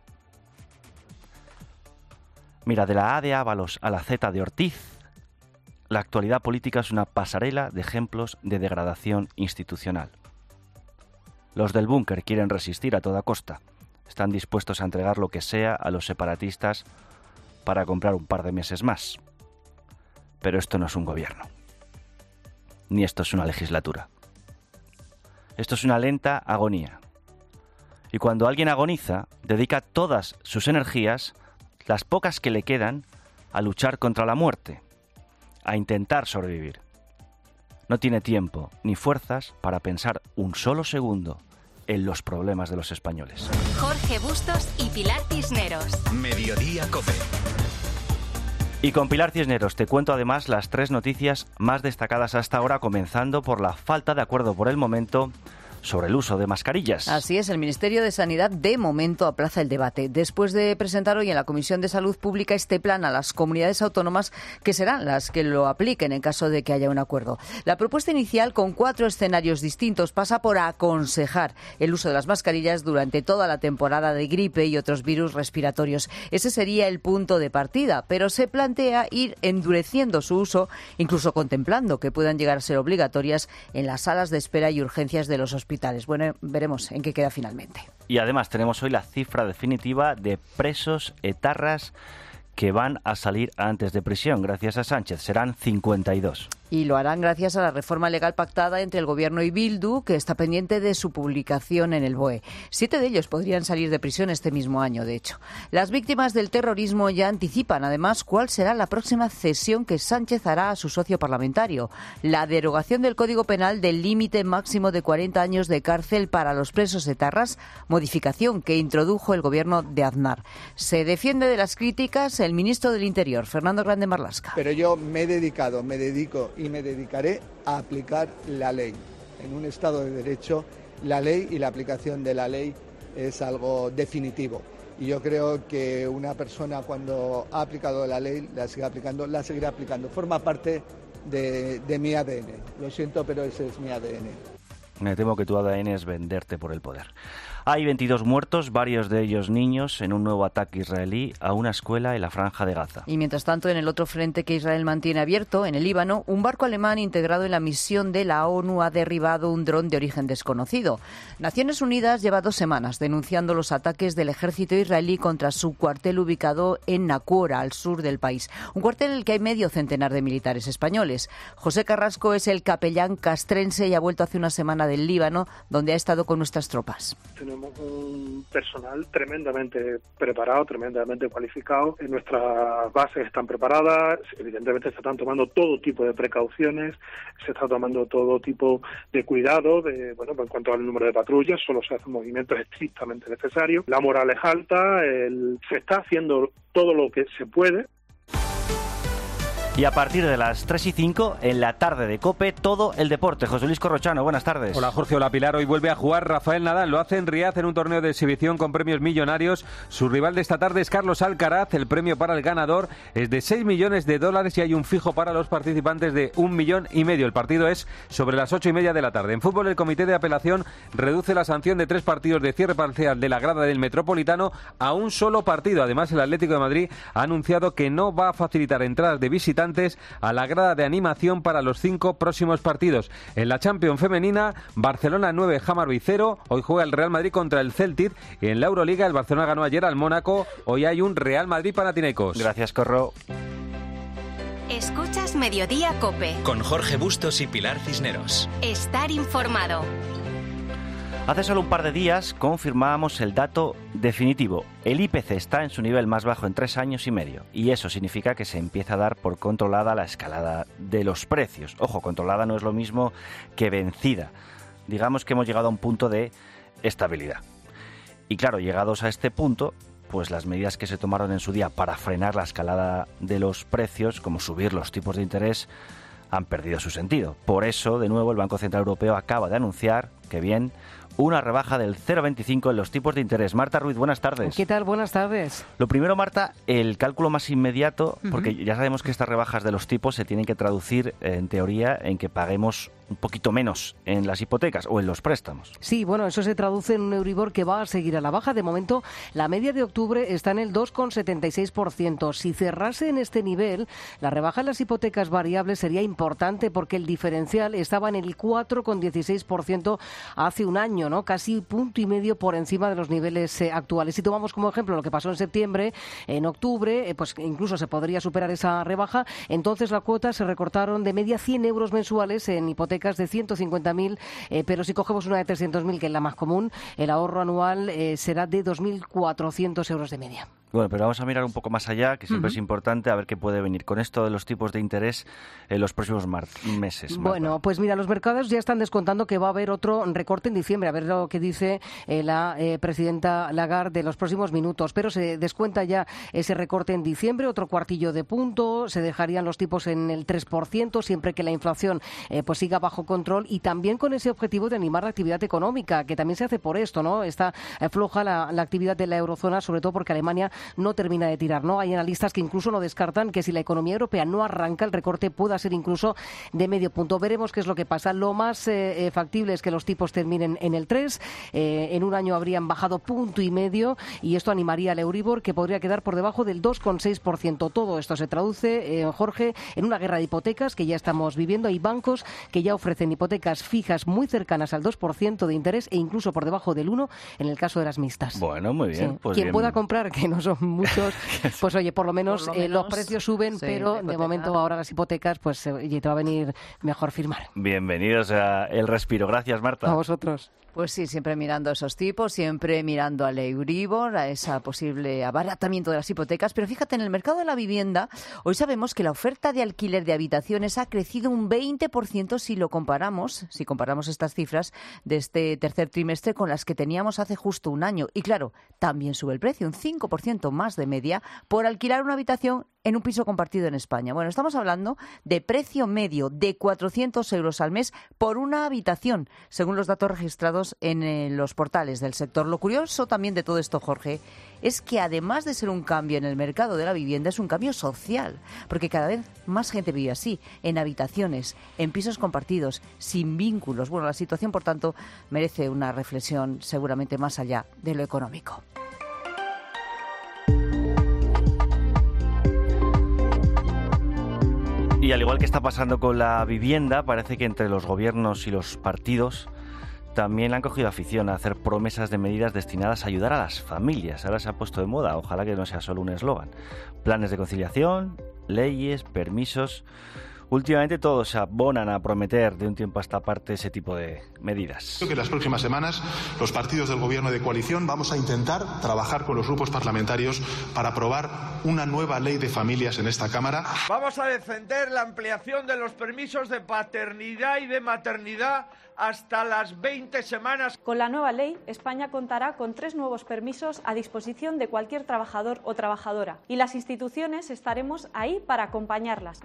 Mira, de la A de Ábalos a la Z de Ortiz, la actualidad política es una pasarela de ejemplos de degradación institucional. Los del búnker quieren resistir a toda costa. Están dispuestos a entregar lo que sea a los separatistas para comprar un par de meses más. Pero esto no es un gobierno. Ni esto es una legislatura. Esto es una lenta agonía. Y cuando alguien agoniza, dedica todas sus energías, las pocas que le quedan, a luchar contra la muerte, a intentar sobrevivir. no tiene tiempo ni fuerzas para pensar un solo segundo en los problemas de los españoles. Jorge Bustos y Pilar Cisneros. Mediodía COPE. Y con Pilar Cisneros te cuento además las 3 noticias más destacadas hasta ahora, comenzando por la falta de acuerdo por el momento sobre el uso de mascarillas. Así es, el Ministerio de Sanidad de momento aplaza el debate. Después de presentar hoy en la Comisión de Salud Pública este plan a las comunidades autónomas, que serán las que lo apliquen en caso de que haya un acuerdo. La propuesta inicial, con 4 escenarios distintos, pasa por aconsejar el uso de las mascarillas durante toda la temporada de gripe y otros virus respiratorios. Ese sería el punto de partida, pero se plantea ir endureciendo su uso, incluso contemplando que puedan llegar a ser obligatorias en las salas de espera y urgencias de los hospitales. Bueno, veremos en qué queda finalmente. Y además tenemos hoy la cifra definitiva de presos etarras que van a salir antes de prisión. Gracias a Sánchez, serán 52. Y lo harán gracias a la reforma legal pactada entre el Gobierno y Bildu, que está pendiente de su publicación en el BOE. 7 de ellos podrían salir de prisión este mismo año, de hecho. Las víctimas del terrorismo ya anticipan, además, cuál será la próxima cesión que Sánchez hará a su socio parlamentario. La derogación del Código Penal del límite máximo de 40 años de cárcel para los presos etarras, modificación que introdujo el Gobierno de Aznar. Se defiende de las críticas el ministro del Interior, Fernando Grande Marlaska. Pero yo me dedico y me dedicaré a aplicar la ley. En un Estado de Derecho, la ley y la aplicación de la ley es algo definitivo. Y yo creo que una persona, cuando ha aplicado la ley, la seguirá aplicando. Forma parte de mi ADN. Lo siento, pero ese es mi ADN. Me temo que tu ADN es venderte por el poder. Hay 22 muertos, varios de ellos niños, en un nuevo ataque israelí a una escuela en la Franja de Gaza. Y mientras tanto, en el otro frente que Israel mantiene abierto, en el Líbano, un barco alemán integrado en la misión de la ONU ha derribado un dron de origen desconocido. Naciones Unidas lleva 2 semanas denunciando los ataques del ejército israelí contra su cuartel ubicado en Naquora, al sur del país. Un cuartel en el que hay medio centenar de militares españoles. José Carrasco es el capellán castrense y ha vuelto hace una semana del Líbano, donde ha estado con nuestras tropas. Tenemos un personal tremendamente preparado, tremendamente cualificado. Nuestras bases están preparadas, evidentemente se están tomando todo tipo de precauciones, se está tomando todo tipo de cuidado, en cuanto al número de patrullas, solo se hacen movimientos estrictamente necesarios. La moral es alta, se está haciendo todo lo que se puede. Y a partir de las 3 y 5, en la tarde de COPE, todo el deporte. José Luis Corrochano, buenas tardes. Hola Jorge, hola Pilar. Hoy vuelve a jugar Rafael Nadal. Lo hace en Riad en un torneo de exhibición con premios millonarios. Su rival de esta tarde es Carlos Alcaraz. El premio para el ganador es de $6 millones y hay un fijo para los participantes de $1,5 millones. El partido es sobre las 8:30 de la tarde. En fútbol, el Comité de Apelación reduce la sanción de 3 partidos de cierre parcial de la grada del Metropolitano a un solo partido. Además, el Atlético de Madrid ha anunciado que no va a facilitar entradas de visitantes a la grada de animación para los 5 próximos partidos. En la Champions femenina, Barcelona 9, Hammarby 0. Hoy juega el Real Madrid contra el Celtic. Y en la Euroliga, el Barcelona ganó ayer al Mónaco. Hoy hay un Real Madrid-Panathinaikos. Gracias, Corro. Escuchas Mediodía COPE. Con Jorge Bustos y Pilar Cisneros. Estar informado. Hace solo un par de días confirmábamos el dato definitivo. El IPC está en su nivel más bajo en 3 años y medio. Y eso significa que se empieza a dar por controlada la escalada de los precios. Ojo, controlada no es lo mismo que vencida. Digamos que hemos llegado a un punto de estabilidad. Y claro, llegados a este punto, pues las medidas que se tomaron en su día para frenar la escalada de los precios, como subir los tipos de interés, han perdido su sentido. Por eso, de nuevo, el Banco Central Europeo acaba de anunciar que bien, una rebaja del 0,25 en los tipos de interés. Marta Ruiz, buenas tardes. ¿Qué tal? Buenas tardes. Lo primero, Marta, el cálculo más inmediato, porque ya sabemos que estas rebajas de los tipos se tienen que traducir, en teoría, en que paguemos un poquito menos en las hipotecas o en los préstamos. Sí, bueno, eso se traduce en un Euribor que va a seguir a la baja. De momento, la media de octubre está en el 2,76%. Si cerrase en este nivel, la rebaja en las hipotecas variables sería importante porque el diferencial estaba en el 4,16% hace un año, ¿no? Casi 1,5 puntos por encima de los niveles actuales. Si tomamos como ejemplo lo que pasó en septiembre, en octubre, pues incluso se podría superar esa rebaja. Entonces, las cuotas se recortaron de media 100 euros mensuales en hipotecas de 150.000, pero si cogemos una de 300.000, que es la más común, el ahorro anual será de 2.400 euros de media. Bueno, pero vamos a mirar un poco más allá, que siempre es importante, a ver qué puede venir con esto de los tipos de interés en los próximos meses. Bueno, pues mira, los mercados ya están descontando que va a haber otro recorte en diciembre, a ver lo que dice la presidenta Lagarde de los próximos minutos, pero se descuenta ya ese recorte en diciembre, otro cuartillo de punto, se dejarían los tipos en el 3%, siempre que la inflación pues siga bajo control, y también con ese objetivo de animar la actividad económica, que también se hace por esto, ¿no? Está floja la actividad de la eurozona, sobre todo porque Alemania no termina de tirar, ¿no? Hay analistas que incluso no descartan que si la economía europea no arranca, el recorte pueda ser incluso de medio punto. Veremos qué es lo que pasa. Lo más factible es que los tipos terminen en el 3. En un año habrían bajado 1,5 puntos y esto animaría al Euribor, que podría quedar por debajo del 2,6%. Todo esto se traduce, Jorge, en una guerra de hipotecas que ya estamos viviendo. Hay bancos que ya ofrecen hipotecas fijas muy cercanas al 2% de interés e incluso por debajo del 1% en el caso de las mixtas. Bueno, muy bien. Sí. Pues quien bien. pueda comprar, que no son muchos, pues oye, por lo menos los precios suben, sí, pero de momento ahora las hipotecas, pues te va a venir mejor firmar. Bienvenidos a El Respiro. Gracias, Marta. A vosotros. Pues sí, siempre mirando esos tipos, siempre mirando al Euribor, a ese posible abaratamiento de las hipotecas. Pero fíjate, en el mercado de la vivienda, hoy sabemos que la oferta de alquiler de habitaciones ha crecido un 20% si comparamos estas cifras de este tercer trimestre con las que teníamos hace justo un año. Y claro, también sube el precio, un 5% más de media por alquilar una habitación en un piso compartido en España. Bueno, estamos hablando de precio medio de 400 euros al mes por una habitación, según los datos registrados en los portales del sector. Lo curioso también de todo esto, Jorge, es que además de ser un cambio en el mercado de la vivienda, es un cambio social, porque cada vez más gente vive así, en habitaciones, en pisos compartidos, sin vínculos. Bueno, la situación, por tanto, merece una reflexión seguramente más allá de lo económico. Y al igual que está pasando con la vivienda, parece que entre los gobiernos y los partidos también han cogido afición a hacer promesas de medidas destinadas a ayudar a las familias. Ahora se ha puesto de moda, ojalá que no sea solo un eslogan. Planes de conciliación, leyes, permisos. Últimamente todos se abonan a prometer de un tiempo a esta parte ese tipo de medidas. Creo que en las próximas semanas los partidos del Gobierno de coalición vamos a intentar trabajar con los grupos parlamentarios para aprobar una nueva ley de familias en esta Cámara. Vamos a defender la ampliación de los permisos de paternidad y de maternidad hasta las 20 semanas. Con la nueva ley, España contará con 3 nuevos permisos a disposición de cualquier trabajador o trabajadora y las instituciones estaremos ahí para acompañarlas.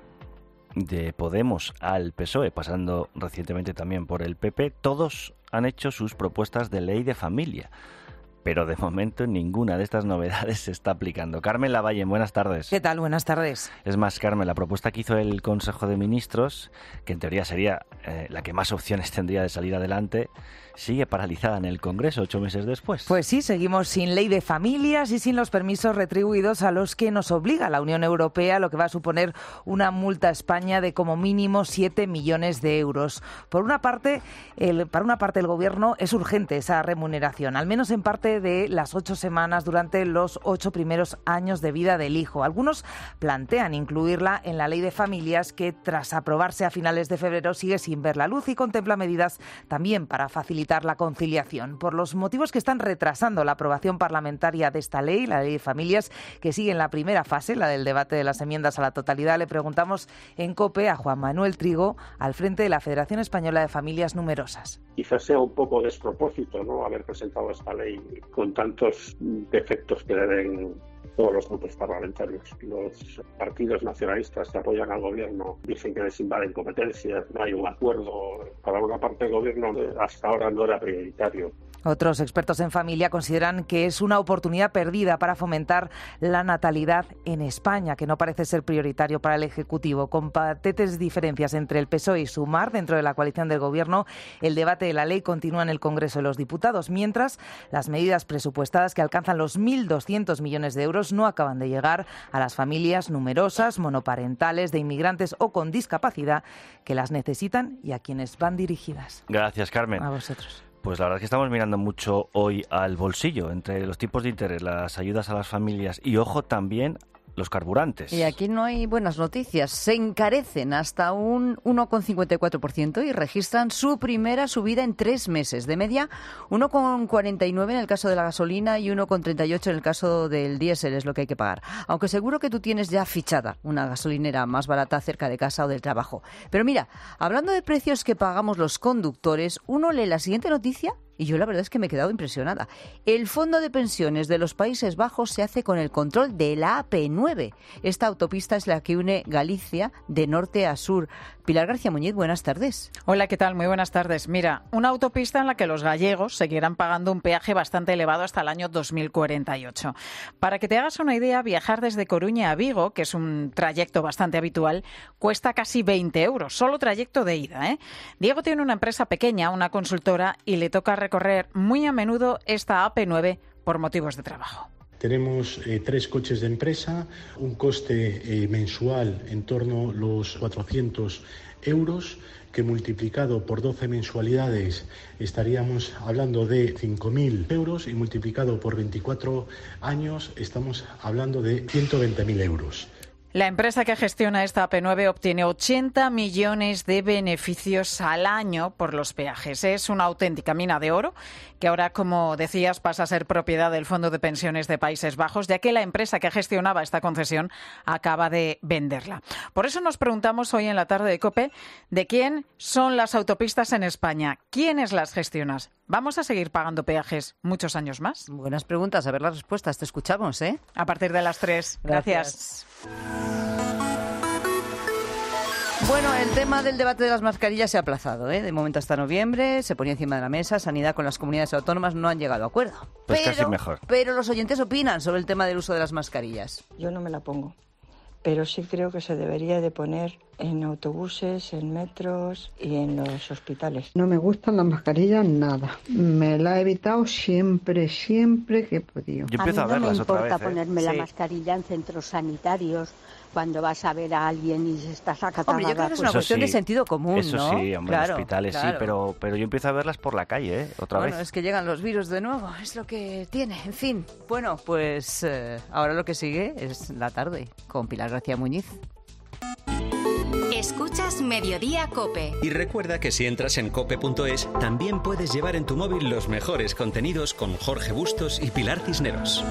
De Podemos al PSOE, pasando recientemente también por el PP, todos han hecho sus propuestas de ley de familia. Pero de momento ninguna de estas novedades se está aplicando. Carmen Lavalle, buenas tardes. ¿Qué tal? Buenas tardes. Es más, Carmen, la propuesta que hizo el Consejo de Ministros, que en teoría sería la que más opciones tendría de salir adelante, sigue paralizada en el Congreso 8 meses después. Pues sí, seguimos sin ley de familias y sin los permisos retribuidos a los que nos obliga la Unión Europea, lo que va a suponer una multa a España de como mínimo 7 millones de euros. Para una parte el Gobierno es urgente esa remuneración, al menos en parte de las 8 semanas durante los 8 primeros años de vida del hijo. Algunos plantean incluirla en la ley de familias, que tras aprobarse a finales de febrero sigue sin ver la luz y contempla medidas también para facilitar la conciliación. Por los motivos que están retrasando la aprobación parlamentaria de esta ley, la ley de familias, que sigue en la primera fase, la del debate de las enmiendas a la totalidad, le preguntamos en COPE a Juan Manuel Trigo, al frente de la Federación Española de Familias Numerosas. Quizás sea un poco despropósito, ¿no?, haber presentado esta ley con tantos defectos que le den todos los grupos parlamentarios. Los partidos nacionalistas que apoyan al gobierno dicen que les invaden competencias, no hay un acuerdo. Para una parte del gobierno hasta ahora no era prioritario. Otros expertos en familia consideran que es una oportunidad perdida para fomentar la natalidad en España, que no parece ser prioritario para el Ejecutivo. Con patentes diferencias entre el PSOE y Sumar dentro de la coalición del Gobierno, el debate de la ley continúa en el Congreso de los Diputados, mientras las medidas presupuestadas, que alcanzan los 1.200 millones de euros, no acaban de llegar a las familias numerosas, monoparentales, de inmigrantes o con discapacidad que las necesitan y a quienes van dirigidas. Gracias, Carmen. A vosotros. Pues la verdad es que estamos mirando mucho hoy al bolsillo, entre los tipos de interés, las ayudas a las familias y, ojo, también los carburantes. Y aquí no hay buenas noticias. Se encarecen hasta un 1,54% y registran su primera subida en 3 meses. De media, 1,49 en el caso de la gasolina y 1,38 en el caso del diésel es lo que hay que pagar. Aunque seguro que tú tienes ya fichada una gasolinera más barata cerca de casa o del trabajo. Pero mira, hablando de precios que pagamos los conductores, uno lee la siguiente noticia y yo la verdad es que me he quedado impresionada. El Fondo de Pensiones de los Países Bajos se hace con el control de la AP9. Esta autopista es la que une Galicia de norte a sur. Pilar García Muñiz, buenas tardes. Hola, ¿qué tal? Muy buenas tardes. Mira, una autopista en la que los gallegos seguirán pagando un peaje bastante elevado hasta el año 2048. Para que te hagas una idea, viajar desde Coruña a Vigo, que es un trayecto bastante habitual, cuesta casi 20 euros, solo trayecto de ida, ¿eh? Diego tiene una empresa pequeña, una consultora, y le toca recorrer muy a menudo esta AP9 por motivos de trabajo. Tenemos 3 coches de empresa, un coste mensual en torno a los 400 euros, que multiplicado por 12 mensualidades estaríamos hablando de 5.000 euros y multiplicado por 24 años estamos hablando de 120.000 euros. La empresa que gestiona esta AP9 obtiene 80 millones de beneficios al año por los peajes. Es una auténtica mina de oro que ahora, como decías, pasa a ser propiedad del Fondo de Pensiones de Países Bajos, ya que la empresa que gestionaba esta concesión acaba de venderla. Por eso nos preguntamos hoy en la tarde de COPE de quién son las autopistas en España, quiénes las gestionan. ¿Vamos a seguir pagando peajes muchos años más? Buenas preguntas, a ver las respuestas. Te escuchamos, ¿eh? A partir de las 3. Gracias. Bueno, el tema del debate de las mascarillas se ha aplazado, ¿eh? De momento hasta noviembre, se ponía encima de la mesa. Sanidad con las comunidades autónomas no han llegado a acuerdo. Pues casi mejor. Pero los oyentes opinan sobre el tema del uso de las mascarillas. Yo no me la pongo, pero sí creo que se debería de poner en autobuses, en metros y en los hospitales. No me gustan las mascarillas nada. Me la he evitado siempre que he podido. Yo empiezo a verlas otra vez. No me importa ponerme la mascarilla en centros sanitarios cuando vas a ver a alguien y se está sacando. Hombre, yo creo que es una cuestión de sentido común, eso ¿no? Eso sí, hombre, claro, en hospitales claro. Sí, pero yo empiezo a verlas por la calle, otra vez. Bueno, es que llegan los virus de nuevo, es lo que tiene, en fin. Bueno, pues ahora lo que sigue es la tarde con Pilar García Muñiz. Escuchas Mediodía COPE. Y recuerda que si entras en cope.es, también puedes llevar en tu móvil los mejores contenidos con Jorge Bustos y Pilar Cisneros.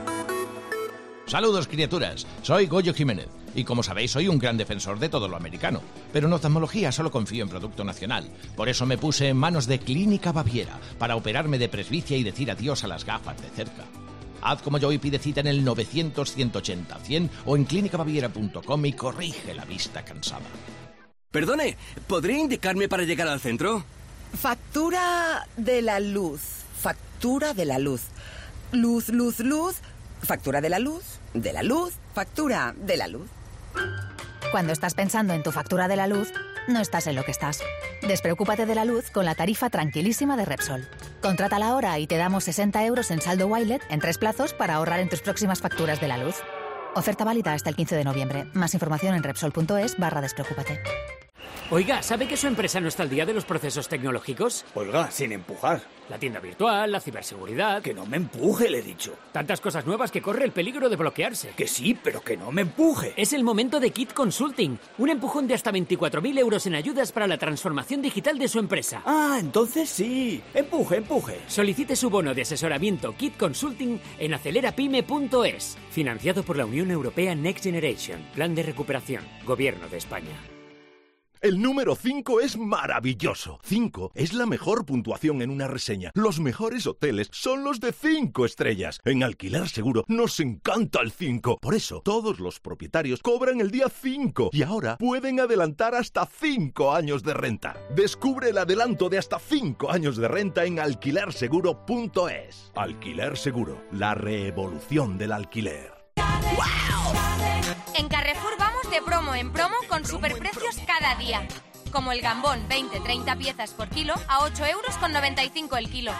Saludos, criaturas. Soy Goyo Jiménez y, como sabéis, soy un gran defensor de todo lo americano. Pero en oftalmología solo confío en producto nacional. Por eso me puse en manos de Clínica Baviera para operarme de presbicia y decir adiós a las gafas de cerca. Haz como yo y pide cita en el 900-180-100 o en clínicabaviera.com y corrige la vista cansada. Perdone, ¿podría indicarme para llegar al centro? Factura de la luz. Factura de la luz. Luz, luz, luz. Factura de la luz, factura de la luz. Cuando estás pensando en tu factura de la luz, no estás en lo que estás. Despreocúpate de la luz con la tarifa tranquilísima de Repsol. Contrátala ahora y te damos 60 euros en saldo Wilet en 3 plazos para ahorrar en tus próximas facturas de la luz. Oferta válida hasta el 15 de noviembre. Más información en Repsol.es/despreocúpate. Oiga, ¿sabe que su empresa no está al día de los procesos tecnológicos? Oiga, sin empujar. La tienda virtual, la ciberseguridad... Que no me empuje, le he dicho. Tantas cosas nuevas que corre el peligro de bloquearse. Que sí, pero que no me empuje. Es el momento de Kit Consulting. Un empujón de hasta 24.000 euros en ayudas para la transformación digital de su empresa. Ah, entonces sí. Empuje. Solicite su bono de asesoramiento Kit Consulting en acelerapyme.es. Financiado por la Unión Europea Next Generation. Plan de recuperación. Gobierno de España. El número 5 es maravilloso. 5 es la mejor puntuación en una reseña. Los mejores hoteles son los de 5 estrellas. En Alquiler Seguro nos encanta el 5. Por eso, todos los propietarios cobran el día 5 y ahora pueden adelantar hasta 5 años de renta. Descubre el adelanto de hasta 5 años de renta en alquilerseguro.es. Alquiler Seguro, la revolución del alquiler. ¡Wow! En Carrefour vamos de promo en promo con superprecios cada día. Como el gambón 20-30 piezas por kilo a 8,95 € el kilo.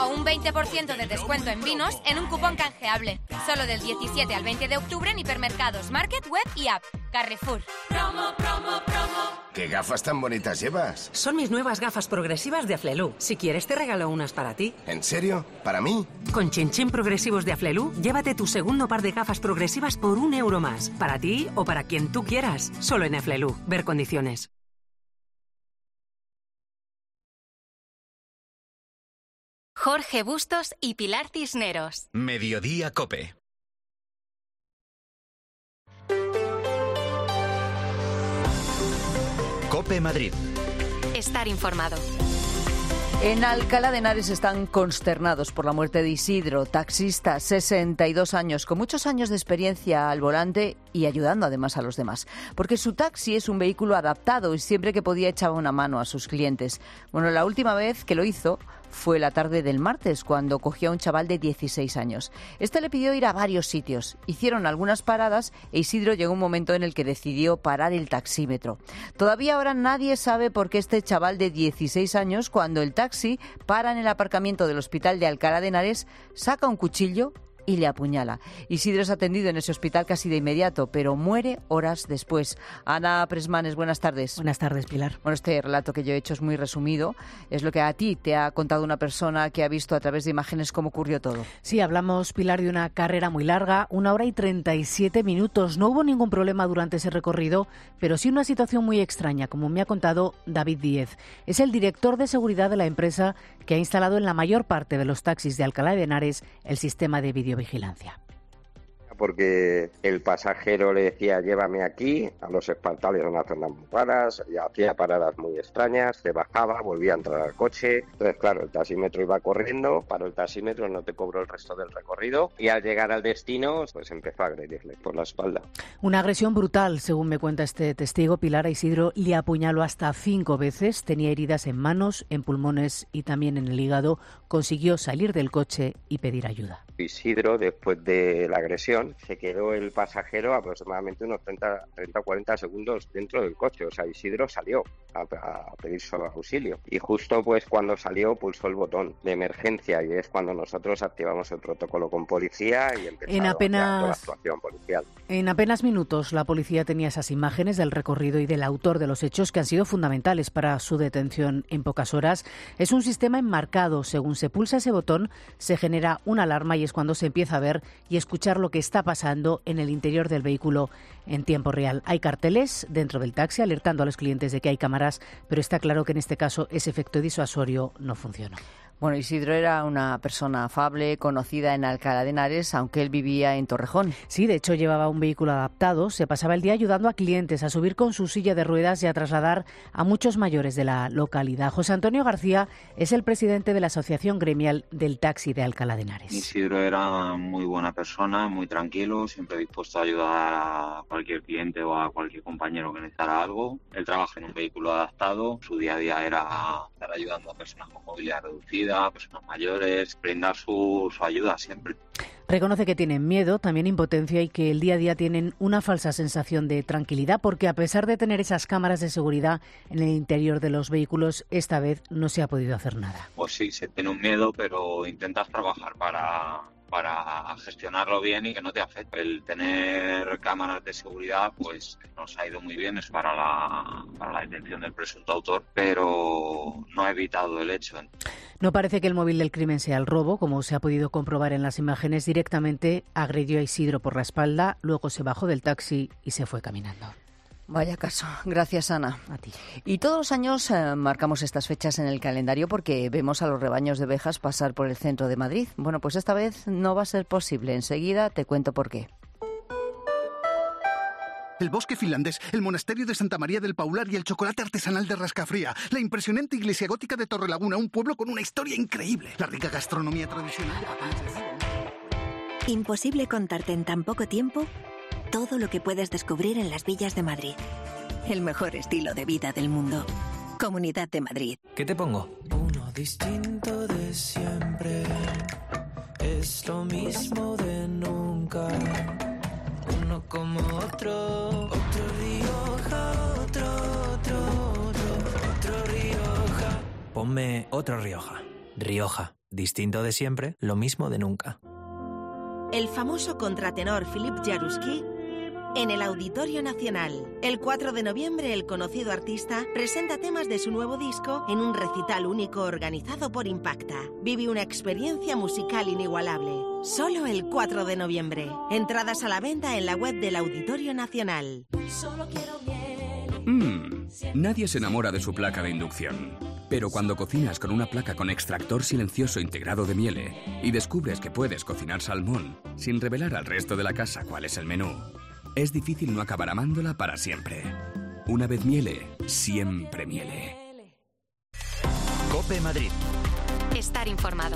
o un 20% de descuento en vinos en un cupón canjeable. Solo del 17 al 20 de octubre en hipermercados, market, web y app. Carrefour. Promo, promo, promo. ¿Qué gafas tan bonitas llevas? Son mis nuevas gafas progresivas de Aflelu. Si quieres te regalo unas para ti. ¿En serio? ¿Para mí? Con Chin progresivos de Aflelu, llévate tu segundo par de gafas progresivas por €1 más. Para ti o para quien tú quieras. Solo en Aflelu. Ver condiciones. Jorge Bustos y Pilar Cisneros. Mediodía COPE. COPE Madrid. Estar informado. En Alcalá de Henares están consternados por la muerte de Isidro, taxista, 62 años, con muchos años de experiencia al volante y ayudando además a los demás. Porque su taxi es un vehículo adaptado y siempre que podía echaba una mano a sus clientes. Bueno, la última vez que lo hizo fue la tarde del martes, cuando cogió a un chaval de 16 años. Este le pidió ir a varios sitios. Hicieron algunas paradas e Isidro llegó un momento en el que decidió parar el taxímetro. Todavía ahora nadie sabe por qué este chaval de 16 años, cuando el taxi para en el aparcamiento del hospital de Alcalá de Henares, saca un cuchillo y le apuñala. Isidro es atendido en ese hospital casi de inmediato, pero muere horas después. Ana Presmanes, buenas tardes. Buenas tardes, Pilar. Bueno, este relato que yo he hecho es muy resumido. Es lo que a ti te ha contado una persona que ha visto a través de imágenes cómo ocurrió todo. Sí, hablamos, Pilar, de una carrera muy larga, 1 hora y 37 minutos. No hubo ningún problema durante ese recorrido, pero sí una situación muy extraña, como me ha contado David Díez. Es el director de seguridad de la empresa que ha instalado en la mayor parte de los taxis de Alcalá de Henares el sistema de videovigilancia. Porque el pasajero le decía llévame aquí, a los espartales en las zonas muy raras, y hacía paradas muy extrañas, se bajaba, volvía a entrar al coche. Entonces, claro, el taxímetro iba corriendo, paró el taxímetro, no te cobró el resto del recorrido, y al llegar al destino, pues empezó a agredirle por la espalda. Una agresión brutal, según me cuenta este testigo. Pilar, a Isidro le apuñaló hasta 5 veces, tenía heridas en manos, en pulmones y también en el hígado. Consiguió salir del coche y pedir ayuda. Isidro, después de la agresión, se quedó el pasajero aproximadamente unos 30 o 40 segundos dentro del coche. O sea, Isidro salió a pedir su auxilio. Y justo pues cuando salió pulsó el botón de emergencia y es cuando nosotros activamos el protocolo con policía y empezamos la actuación policial. En apenas minutos la policía tenía esas imágenes del recorrido y del autor de los hechos que han sido fundamentales para su detención en pocas horas. Es un sistema enmarcado. Según se pulsa ese botón, se genera una alarma y es cuando se empieza a ver y escuchar lo que está pasando en el interior del vehículo en tiempo real. Hay carteles dentro del taxi alertando a los clientes de que hay cámaras, pero está claro que en este caso ese efecto disuasorio no funcionó. Bueno, Isidro era una persona afable, conocida en Alcalá de Henares, aunque él vivía en Torrejón. Sí, de hecho llevaba un vehículo adaptado, se pasaba el día ayudando a clientes a subir con su silla de ruedas y a trasladar a muchos mayores de la localidad. José Antonio García es el presidente de la Asociación Gremial del Taxi de Alcalá de Henares. Isidro era muy buena persona, muy tranquilo, siempre dispuesto a ayudar a cualquier cliente o a cualquier compañero que necesitara algo. Él trabaja en un vehículo adaptado, su día a día era estar ayudando a personas con movilidad reducida, a personas mayores, brindar su ayuda siempre. Reconoce que tienen miedo, también impotencia y que el día a día tienen una falsa sensación de tranquilidad porque a pesar de tener esas cámaras de seguridad en el interior de los vehículos, esta vez no se ha podido hacer nada. Pues sí, se tiene un miedo, pero intentas trabajar para gestionarlo bien y que no te afecte. El tener cámaras de seguridad pues nos ha ido muy bien, es para la detención del presunto autor, pero no ha evitado el hecho. No parece que el móvil del crimen sea el robo, como se ha podido comprobar en las imágenes. Directamente agredió a Isidro por la espalda, luego se bajó del taxi y se fue caminando. Vaya caso. Gracias, Ana. A ti. Y todos los años marcamos estas fechas en el calendario porque vemos a los rebaños de ovejas pasar por el centro de Madrid. Bueno, pues esta vez no va a ser posible. Enseguida te cuento por qué. El bosque finlandés, el monasterio de Santa María del Paular y el chocolate artesanal de Rascafría. La impresionante iglesia gótica de Torrelaguna, un pueblo con una historia increíble. La rica gastronomía tradicional de... Imposible contarte en tan poco tiempo todo lo que puedes descubrir en las villas de Madrid. El mejor estilo de vida del mundo. Comunidad de Madrid. ¿Qué te pongo? Uno distinto de siempre. Es lo mismo de nunca. Uno como otro. Otro Rioja, otro Rioja. Ponme otro Rioja. Rioja. distinto de siempre, lo mismo de nunca. El famoso contratenor Philippe Jaroussky en el Auditorio Nacional. El 4 de noviembre, el conocido artista presenta temas de su nuevo disco en un recital único organizado por Impacta. Vive una experiencia musical inigualable. Solo el 4 de noviembre. Entradas a la venta en la web del Auditorio Nacional. Solo quiero miel. Nadie se enamora de su placa de inducción. Pero cuando cocinas con una placa con extractor silencioso integrado de Miele y descubres que puedes cocinar salmón sin revelar al resto de la casa cuál es el menú, es difícil no acabar amándola para siempre. Una vez Miele, siempre Miele. COPE Madrid. Estar informado.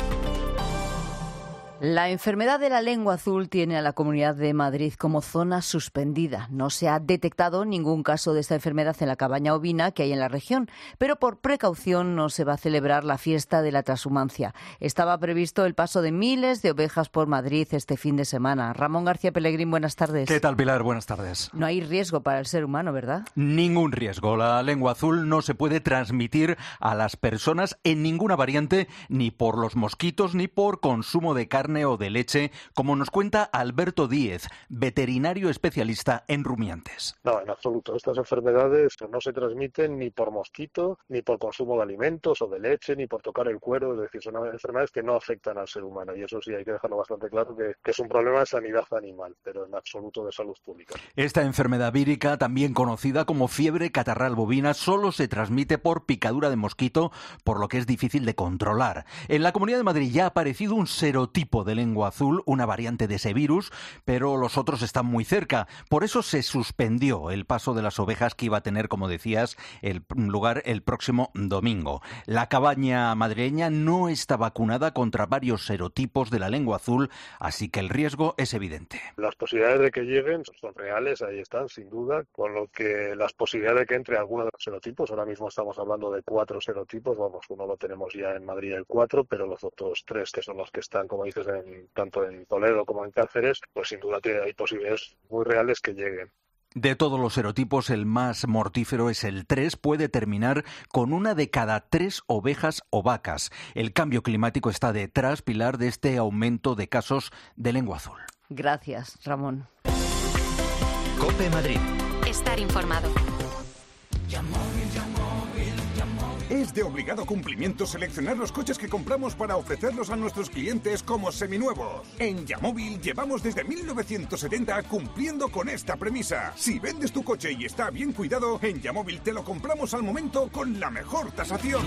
La enfermedad de la lengua azul tiene a la Comunidad de Madrid como zona suspendida. No se ha detectado ningún caso de esta enfermedad en la cabaña ovina que hay en la región, pero por precaución no se va a celebrar la fiesta de la transhumancia. Estaba previsto el paso de miles de ovejas por Madrid este fin de semana. Ramón García Pellegrín, buenas tardes. ¿Qué tal, Pilar? Buenas tardes. No hay riesgo para el ser humano, ¿verdad? Ningún riesgo. La lengua azul no se puede transmitir a las personas en ninguna variante, ni por los mosquitos, ni por consumo de carne o de leche, como nos cuenta Alberto Díez, veterinario especialista en rumiantes. No, en absoluto. Estas enfermedades no se transmiten ni por mosquito, ni por consumo de alimentos o de leche, ni por tocar el cuero. Es decir, son enfermedades que no afectan al ser humano. Y eso sí hay que dejarlo bastante claro, que es un problema de sanidad animal, pero en absoluto de salud pública. Esta enfermedad vírica, también conocida como fiebre catarral bovina, solo se transmite por picadura de mosquito, por lo que es difícil de controlar. En la Comunidad de Madrid ya ha aparecido un serotipo de lengua azul, una variante de ese virus, pero los otros están muy cerca. Por eso se suspendió el paso de las ovejas que iba a tener, como decías, lugar el próximo domingo. La cabaña madrileña no está vacunada contra varios serotipos de la lengua azul, así que el riesgo es evidente. Las posibilidades de que lleguen son reales, ahí están, sin duda, con lo que las posibilidades de que entre alguno de los serotipos, ahora mismo estamos hablando de 4 serotipos, vamos, uno lo tenemos ya en Madrid, el 4, pero los otros 3, que son los que están, como dices, tanto en Toledo como en Cáceres, pues sin duda hay posibilidades muy reales que lleguen. De todos los serotipos, el más mortífero es el 3, puede terminar con 1 de cada 3 ovejas o vacas. El cambio climático está detrás, Pilar, de este aumento de casos de lengua azul. Gracias, Ramón. COPE Madrid. Estar informado. Es de obligado cumplimiento seleccionar los coches que compramos para ofrecerlos a nuestros clientes como seminuevos. En Yamóvil llevamos desde 1970 cumpliendo con esta premisa. Si vendes tu coche y está bien cuidado, en Yamóvil te lo compramos al momento con la mejor tasación.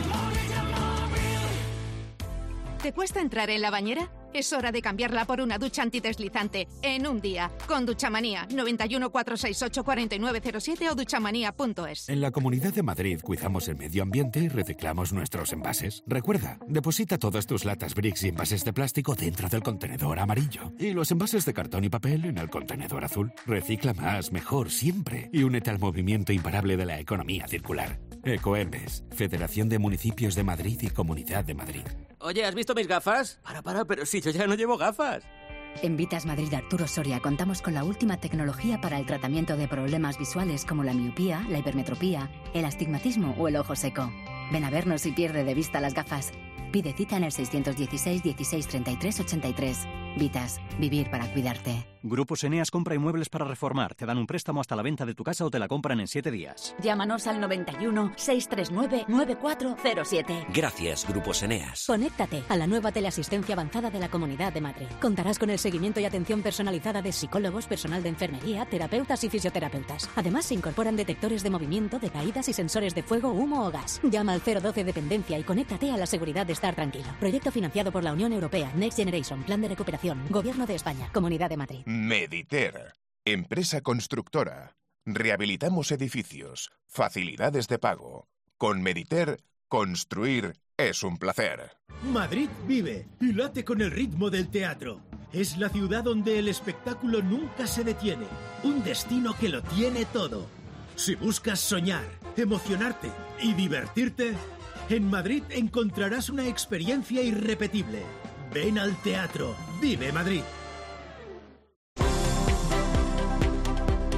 ¿Te cuesta entrar en la bañera? Es hora de cambiarla por una ducha antideslizante en un día. Con Duchamanía, 91 468 4907 o duchamanía.es. En la Comunidad de Madrid cuidamos el medio ambiente y reciclamos nuestros envases. Recuerda, deposita todas tus latas Brix y envases de plástico dentro del contenedor amarillo y los envases de cartón y papel en el contenedor azul. Recicla más, mejor, siempre y únete al movimiento imparable de la economía circular. Ecoembes, Federación de Municipios de Madrid y Comunidad de Madrid. Oye, ¿has visto mis gafas? Pero si yo ya no llevo gafas. En Vitas Madrid Arturo Soria contamos con la última tecnología para el tratamiento de problemas visuales como la miopía, la hipermetropía, el astigmatismo o el ojo seco. Ven a vernos y pierde de vista las gafas. Pide cita en el 616 16 33 83. Vitas, vivir para cuidarte. Grupos Eneas compra inmuebles para reformar. Te dan un préstamo hasta la venta de tu casa o te la compran en 7 días. Llámanos al 91 639 9407. Gracias, Grupos Eneas. Conéctate a la nueva teleasistencia avanzada de la Comunidad de Madrid. Contarás con el seguimiento y atención personalizada de psicólogos, personal de enfermería, terapeutas y fisioterapeutas. Además, se incorporan detectores de movimiento, de caídas y sensores de fuego, humo o gas. Llama al 012 Dependencia y conéctate a la seguridad de estar tranquilo. Proyecto financiado por la Unión Europea, Next Generation, Plan de Recuperación, Gobierno de España, Comunidad de Madrid. Mediter, empresa constructora. Rehabilitamos edificios, facilidades de pago. Con Mediter, construir es un placer. Madrid vive y late con el ritmo del teatro. Es la ciudad donde el espectáculo nunca se detiene. Un destino que lo tiene todo. Si buscas soñar, emocionarte y divertirte, en Madrid encontrarás una experiencia irrepetible. Ven al teatro. Vive Madrid.